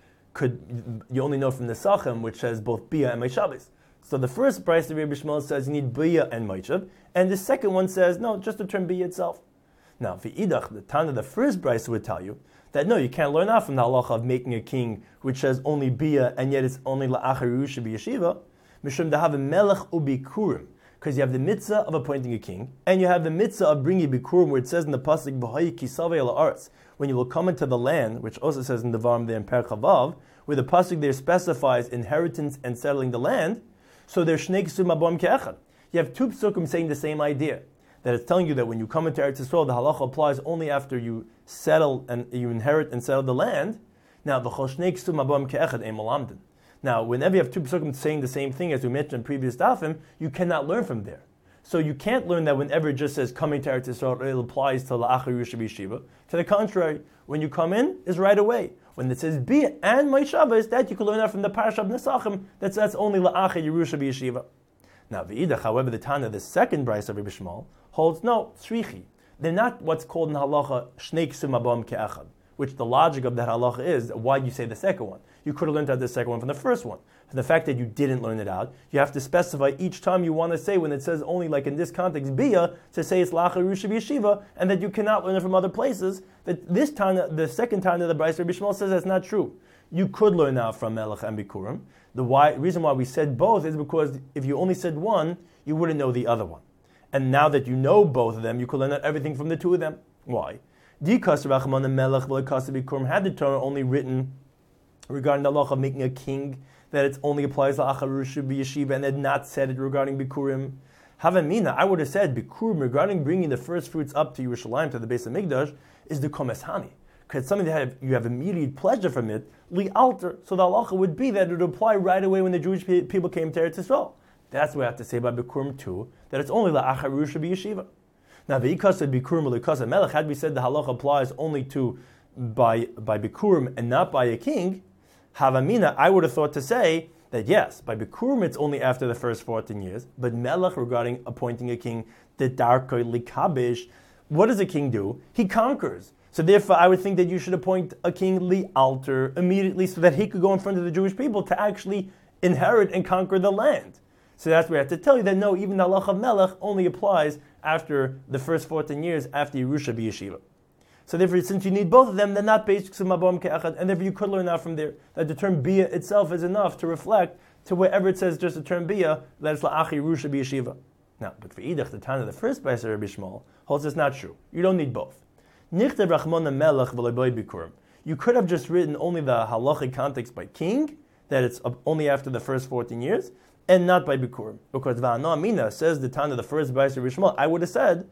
Speaker 1: you only know from the Sachem, which says both Bia and Moishavis. So the first brisa of Rabbi Shmuel says you need Bia and Moishav, and the second one says, no, just the term Bia itself. Now, V'idach, the Tana, the first brisa would tell you that no, you can't learn out from the halacha of making a king, which says only Bia, and yet it's only La'achar Yerusha B'Yeshiva, Mishum Dahav Melech Ubikurim, because you have the mitzvah of appointing a king, and you have the mitzvah of bringing Bikurim, where it says in the pasuk B'Hayi Kisavei La'aretz, when you will come into the land, which also says in the Devarim there in Perek Chavav, where the pasuk there specifies inheritance and settling the land. So there's Shnei Kisum Abam Ke'echad. You have two psukim saying the same idea, that it's telling you that when you come into Eretz Yisrael, the halacha applies only after you settle and you inherit and settle the land. Now, the Choshnei Kisum Abam Ke'echad Ein Malamdin. Now, whenever you have two psukim saying the same thing as we mentioned in previous dafim, you cannot learn from there. So you can't learn that whenever it just says coming to Eretz Yisrael, it applies to La'achar Yerusha B'Yeshiva. To the contrary, when you come in, is right away. When it says Bia and Ma'ishavas, that you can learn that from the Parashat Nesachim, that's only La'achar Yerusha B'Yeshiva. Now, V'idach, however, the Tana, the second Bryce of Rabbi Shmuel, holds no, Srichi. They're not what's called in halacha Shnei Ksim Abam Ke'echad, which the logic of that halacha is why you say the second one. You could have learned out the second one from the first one. For the fact that you didn't learn it out, you have to specify each time you want to say, when it says only like in this context, Bia, to say it's La'achar Yerusha B'Yeshiva, and that you cannot learn it from other places. That this Tana, the second Tana of the Bryce of Rabbi Shmuel says that's not true. You could learn out from Melech and Bikurim. The reason why we said both is because if you only said one, you wouldn't know the other one. And now that you know both of them, you could learn out everything from the two of them. Why? Had the Torah only written regarding the law of making a king, that it only applies to La'achar Yerusha B'Yeshiva, and had not said it regarding Bikurim. Havamina, I would have said Bikurim regarding bringing the first fruits up to Yerushalayim, to the base of Mikdash, is the Komes Hani. Because it's something that you have immediate pleasure from it, li alter. So the halacha would be that it would apply right away when the Jewish people came to Eretz Yisrael. That's what I have to say about Bikurim too, that it's only La'achar Yerusha B'Yeshiva. Now, the Ikasa Bikurim or Ikasa Melech, had we said the halacha applies only to by Bikurim and not by a king, Havamina, I would have thought to say that yes, by Bikurim it's only after the first 14 years, but Melech regarding appointing a king, the Darkoi Likabish, what does a king do? He conquers. So therefore, I would think that you should appoint a king li alter immediately so that he could go in front of the Jewish people to actually inherit and conquer the land. So that's where I have to tell you that no, even the halacha of Melech only applies after the first 14 years after Yerusha B'Yeshiva. So therefore, since you need both of them, they're not basic Mabam Ke'echad, and therefore you could learn out from there that the term Bia itself is enough to reflect to wherever it says just the term Bia, that it's La'achar Yerusha B'Yeshiva. Now, but for Idach, the Tana, the first Bryce of Rabbi Shmuel, holds it's not true. You don't need both. You could have just written only the halachic context by king, that it's only after the first 14 years, and not by Bikurim. Because Va'ana Amina says the Tana, the first Bryce of Rabbi Shmuel, I would have said,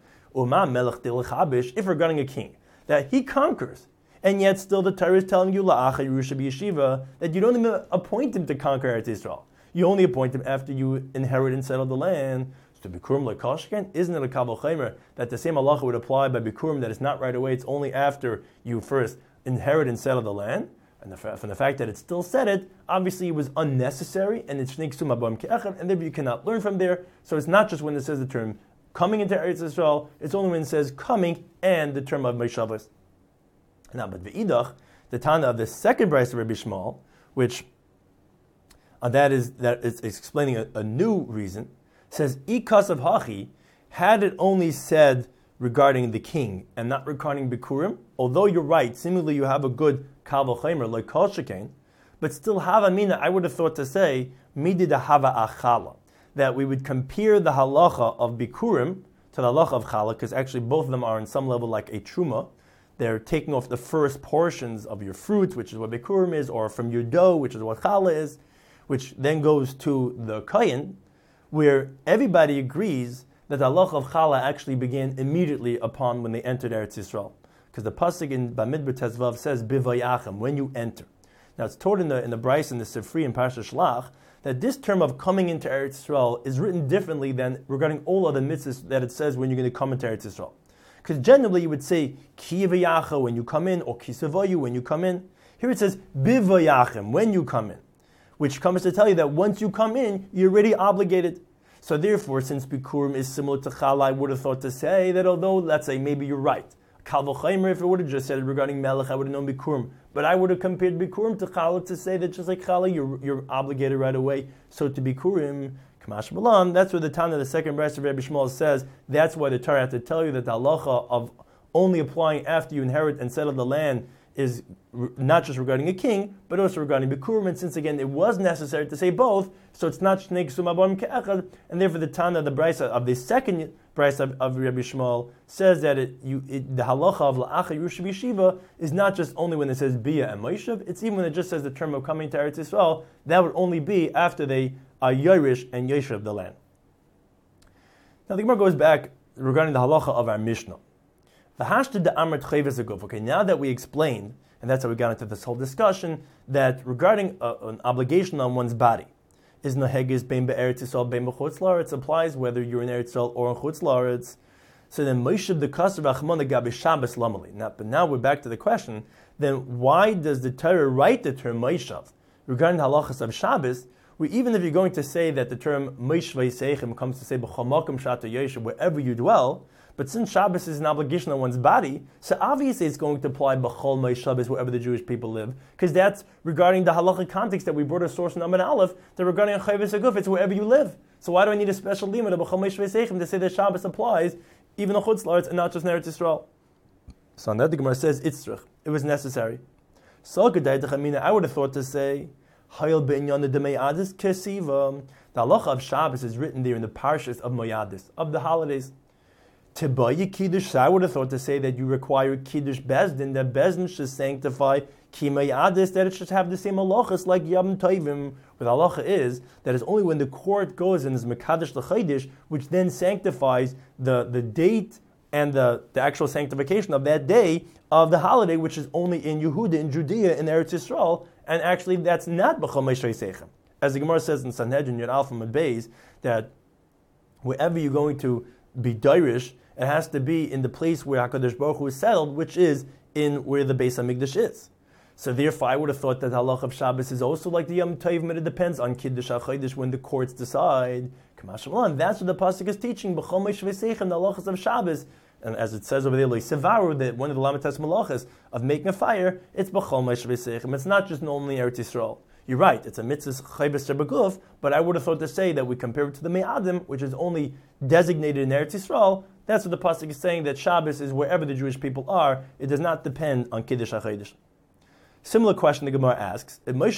Speaker 1: if regarding a king, that he conquers, and yet still the Torah is telling you, La'achar Yerusha B'Yeshiva, that you don't even appoint him to conquer Eretz Yisrael. You only appoint him after you inherit and settle the land. To Bikurim L'Kashken, isn't it a Kabul Chaimer that the same halacha would apply by Bikurim, that it's not right away, it's only after you first inherit and settle the land? And from the fact that it still said it, obviously it was unnecessary, and it's Shnei Ksum Abam Ke'echad, and therefore you cannot learn from there. So it's not just when it says the term coming into Eretz Yisrael, it's only when it says coming and the term of Meishavas. Now, but V'idach, the Tana of the second Bryce of Rabbi Shmuel, which that is explaining a new reason, says, Ikas of Hachi, had it only said regarding the king and not regarding Bikurim, although you're right, seemingly you have a good Kabul Chaimer like Kol Shekain, but still Havamina, I would have thought to say, Midida Hava Achala, that we would compare the halacha of Bikurim to the halacha of Chala, because actually both of them are on some level like a Truma. They're taking off the first portions of your fruit, which is what Bikurim is, or from your dough, which is what Chala is, which then goes to the Kayin, where everybody agrees that the halacha of Chala actually began immediately upon when they entered Eretz Yisrael. Because the pasuk in Bamidbar Tezvav says, Bivayachem, when you enter. Now it's taught in the Bryce and the Sifri and Parsha Shlach, that this term of coming into Eretz Yisrael is written differently than regarding all other mitzvahs that it says when you're going to come into Eretz Yisrael. Because generally you would say, Ki Vayacha when you come in, or Ki Savayu when you come in. Here it says, Bivayachem, when you come in. Which comes to tell you that once you come in, you're already obligated. So therefore, since Bikurim is similar to Chala, I would have thought to say that although, let's say, maybe you're right. Kal v'chaimer, if it would have just said it regarding Melech, I would have known Bikurim. But I would have compared Bikurim to Chala to say that just like Chala, you're obligated right away. So to Bikurim, Kamash Malan, that's where the Tana, the second Bryce of Rabbi Shmuel says, that's why the Torah had to tell you that the halacha of only applying after you inherit and settle the land is not just regarding a king, but also regarding Bikurim. And since again it was necessary to say both, so it's not Shnei Ksum Abam Ke'echad, and therefore the Tana, the Bryce of the second Bryce of Rabbi Shmuel says that the halacha of La'achar Yerusha B'Yeshiva is not just only when it says Bia and Moshev, it's even when it just says the term of coming to Eretz Yisrael, that would only be after they are Yorish and Yeshiv the land. Now the Gemara goes back regarding the halacha of our Mishnah. Okay, now that we explained, and that's how we got into this whole discussion, that regarding an obligation on one's body, is Nahegis bein be'eretz Yisrael bein b'chutz la'aretz, applies whether you're in Eretz Yisrael or in Chutz la'aretz. So then Moshe the Kasav Achmona Gabi Shabbos Lamali. But now we're back to the question, then why does the Torah write the term Moshav regarding the halachas of Shabbos? Even if you're going to say that the term Mosh Vayseichem comes to say B'chol Makom Shata Yoshev, wherever you dwell, but since Shabbos is an obligation on one's body, so obviously it's going to apply B'chol Mosh Shabbos wherever the Jewish people live, because that's regarding the halachic context that we brought a source in Amud Aleph, that regarding a Chayvus Aguf, it's wherever you live. So why do I need a special limit of B'chol Mosh Vayseichem to say that Shabbos applies even in Chutz la'aretz and not just in Eretz Yisrael? So on that the Gemara says, Itzrich, it was necessary. So I would have thought to say, Hayil be'inyan de Moyadis kesiva. The halacha of Shabbos is written there in the parshas of Moyadis, of the holidays. Tibayi kiddush, I would have thought to say that you require kiddush bezdin, that bezdin should sanctify ki Moyadis, that it should have the same halachas like Yom Tovim. Where the halacha is that it's only when the court goes and is mekadosh l'chaydish, which then sanctifies the date and the actual sanctification of that day of the holiday, which is only in Yehuda, in Judea, in Eretz Yisrael, and actually that's not b'chol Mosh Vayseichem. As the Gemara says in Sanhedrin, Yud Alpha Mud Beis, that wherever you're going to be Dairish, it has to be in the place where HaKadosh Baruch Hu is settled, which is in where the Beis HaMikdash is. So therefore, I would have thought that the halach of Shabbos is also like the Yom Tov, but it depends on Kiddush HaChodesh when the courts decide. That's what the pasuk is teaching. B'chol Mosh Vayseichem, the halachas of Shabbos, and as it says over there, like Sevaru, that one of the Lamites Malachas of making a fire, it's B'chol Mosh Vayseichem. It's not just only Eretz Yisrael. You're right, it's a mitzvah Chayvus Shebaguf, but I would have thought to say that we compare it to the Me'adim, which is only designated in Eretz Yisrael. That's what the pasuk is saying, that Shabbos is wherever the Jewish people are. It does not depend on Kiddush HaChodesh. Similar question the Gemara asks, this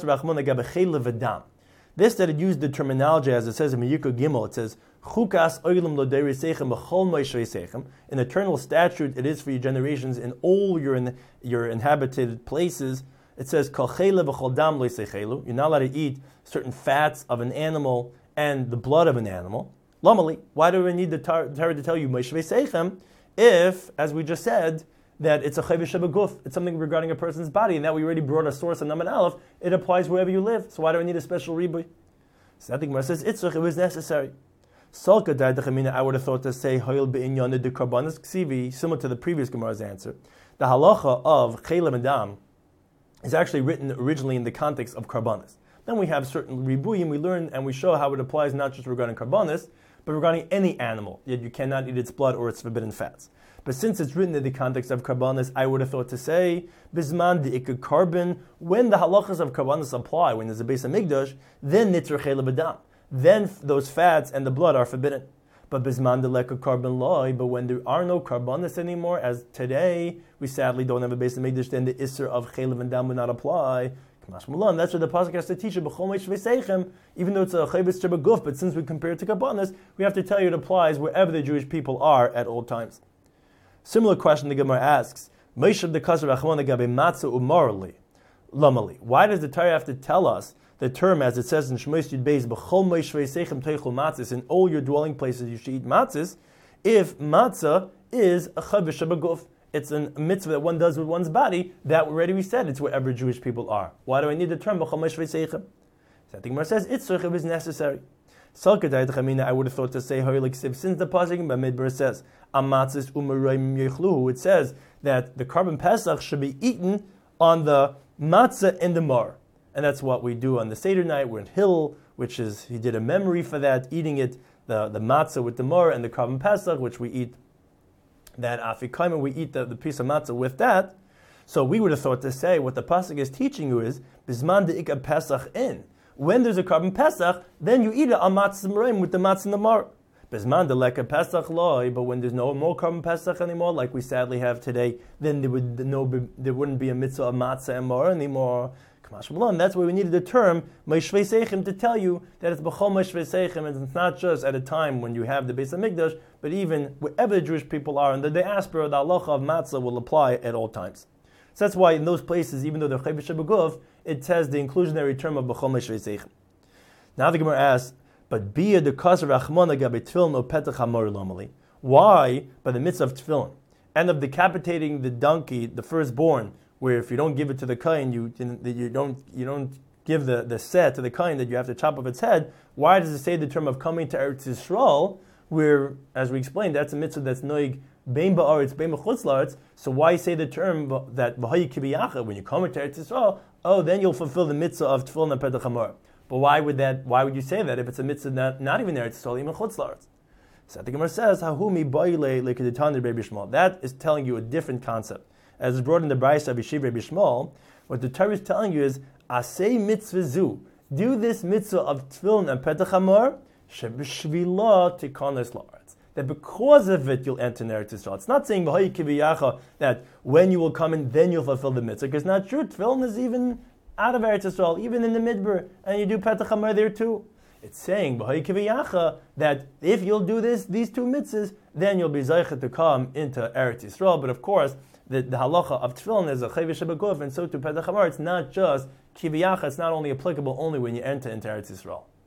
Speaker 1: that it used the terminology as it says in Meyuka Gimel, it says, Chukas oilim lo deireseichem b'chol Mosh Vayseichem, an eternal statute it is for your generations in all your inhabited places. It says, Kol chele v'chol dam lo yiseichelu, you're not allowed to eat certain fats of an animal and the blood of an animal. Lamali, why do we need the Torah to tell you Mosh Vayseichem if, as we just said, that it's a chayvus shebaguf, it's something regarding a person's body, and that we already brought a source on Amud Aleph, it applies wherever you live. So why do I need a special ribuy? So I think Gemara says, Itzrich, it was necessary. Salka daidachamina, I would have thought to say, Hayil be'inyan de karbanas ksivi, similar to the previous Gemara's answer. The halacha of chelam and dam is actually written originally in the context of karbanas. Then we have certain ribuyim, we learn and we show how it applies not just regarding karbanas, but regarding any animal, yet you cannot eat its blood or its forbidden fats. But since it's written in the context of karbanas, I would have thought to say, Bisman de ikka karbon, when the halachas of karbanas apply, when there's a Beis HaMikdash, then nitzer chela b'dam. Then those fats and the blood are forbidden. But Bisman de leka karbon loy, but when there are no karbanas anymore, as today, we sadly don't have a Beis HaMikdash, then the isser of chela and dam would not apply. That's what the pasuk has to teach you, b'chol Mosh Vayseichem, even though it's a chayvus shebaguf, but since we compare it to karbanas, we have to tell you it applies wherever the Jewish people are at all times. Similar question the Gemara asks, why does the Torah have to tell us the term, as it says in Shmos Yud Beis, b'chol Mosh Vayseichem teichel matzis, in all your dwelling places you should eat matzis, if matzah is a chayvus shebaguf? It's a mitzvah that one does with one's body, that already we said it's wherever Jewish people are. Why do I need the term b'chol Mosh Vayseichem? So I think Gemara says, it was necessary. I would have thought to say, since the pasuk in Bamidbar says, Amatzis u'merayim yechluhu, it says that the carbon pesach should be eaten on the matzah and the mar. And that's what we do on the Seder night. We're in Hill, which is, he did a memory for that, eating it, the matzah with the mar and the carbon pesach, which we eat that afikaima, we eat the piece of matzah with that. So we would have thought to say, what the pasuk is teaching you is, Bisman de'ika pesach in. When there's a carbon pesach, then you eat it on matzah merayim with the matzah and the mar. Bisman deleka pesach loy, but when there's no more carbon pesach anymore, like we sadly have today, then there wouldn't be a mitzvah of matzah and mar anymore. That's why we needed the term Mosh Vayseichem to tell you that it's b'chol Mosh Vayseichem, and it's not just at a time when you have the Beis HaMikdash, but even wherever the Jewish people are in the diaspora, the halacha of matzah will apply at all times. So that's why in those places, even though they're chayvus shebaguf, it has the inclusionary term of b'chol Mosh Vayseichem. Now the Gemara asks, but bia de kasar achmona gabe tefillin o petach hamor lomali. Why, by the mitzvah of tefillin and of decapitating the donkey, the firstborn, where if you don't give it to the kohen, you don't give the set to the kohen that you have to chop off its head, why does it say the term of coming to Eretz Yisrael, where, as we explained, that's a mitzvah that's noig bein ba'aretz, bein b'chutz la'aretz, so why say the term that v'hayi kibiyacha, when you come to Eretz Yisrael, then you'll fulfill the mitzvah of tefillin and petach hamor. But why would you say that if it's a mitzvah not even Eretz Yisrael, even chutz la'aretz? So the Gemara says, that is telling you a different concept. As is brought in the Brayso of Yeshiva Rabbi Shmuel, what the Torah is telling you is, Asay mitzvah zu, do this mitzvah of tefillin and petach hamor, sheb'shvila tikonos la'aretz. That because of it you'll enter Eretz Yisrael. It's not saying v'hayi kiviyacha that when you will come in, then you'll fulfill the mitzvah. Because it's not true. Tefillin is even out of Eretz Yisrael, even in the Midbar, and you do petach hamor there too. It's saying v'hayi kiviyacha that if you'll do these two mitzvahs, then you'll be zeichet to come into Eretz Yisrael. But of course, the halacha of tefillin is a chayvish shebeguf, and so to petach hamor, it's not just kiviyacha. It's not only applicable only when you enter into Eretz Yisrael.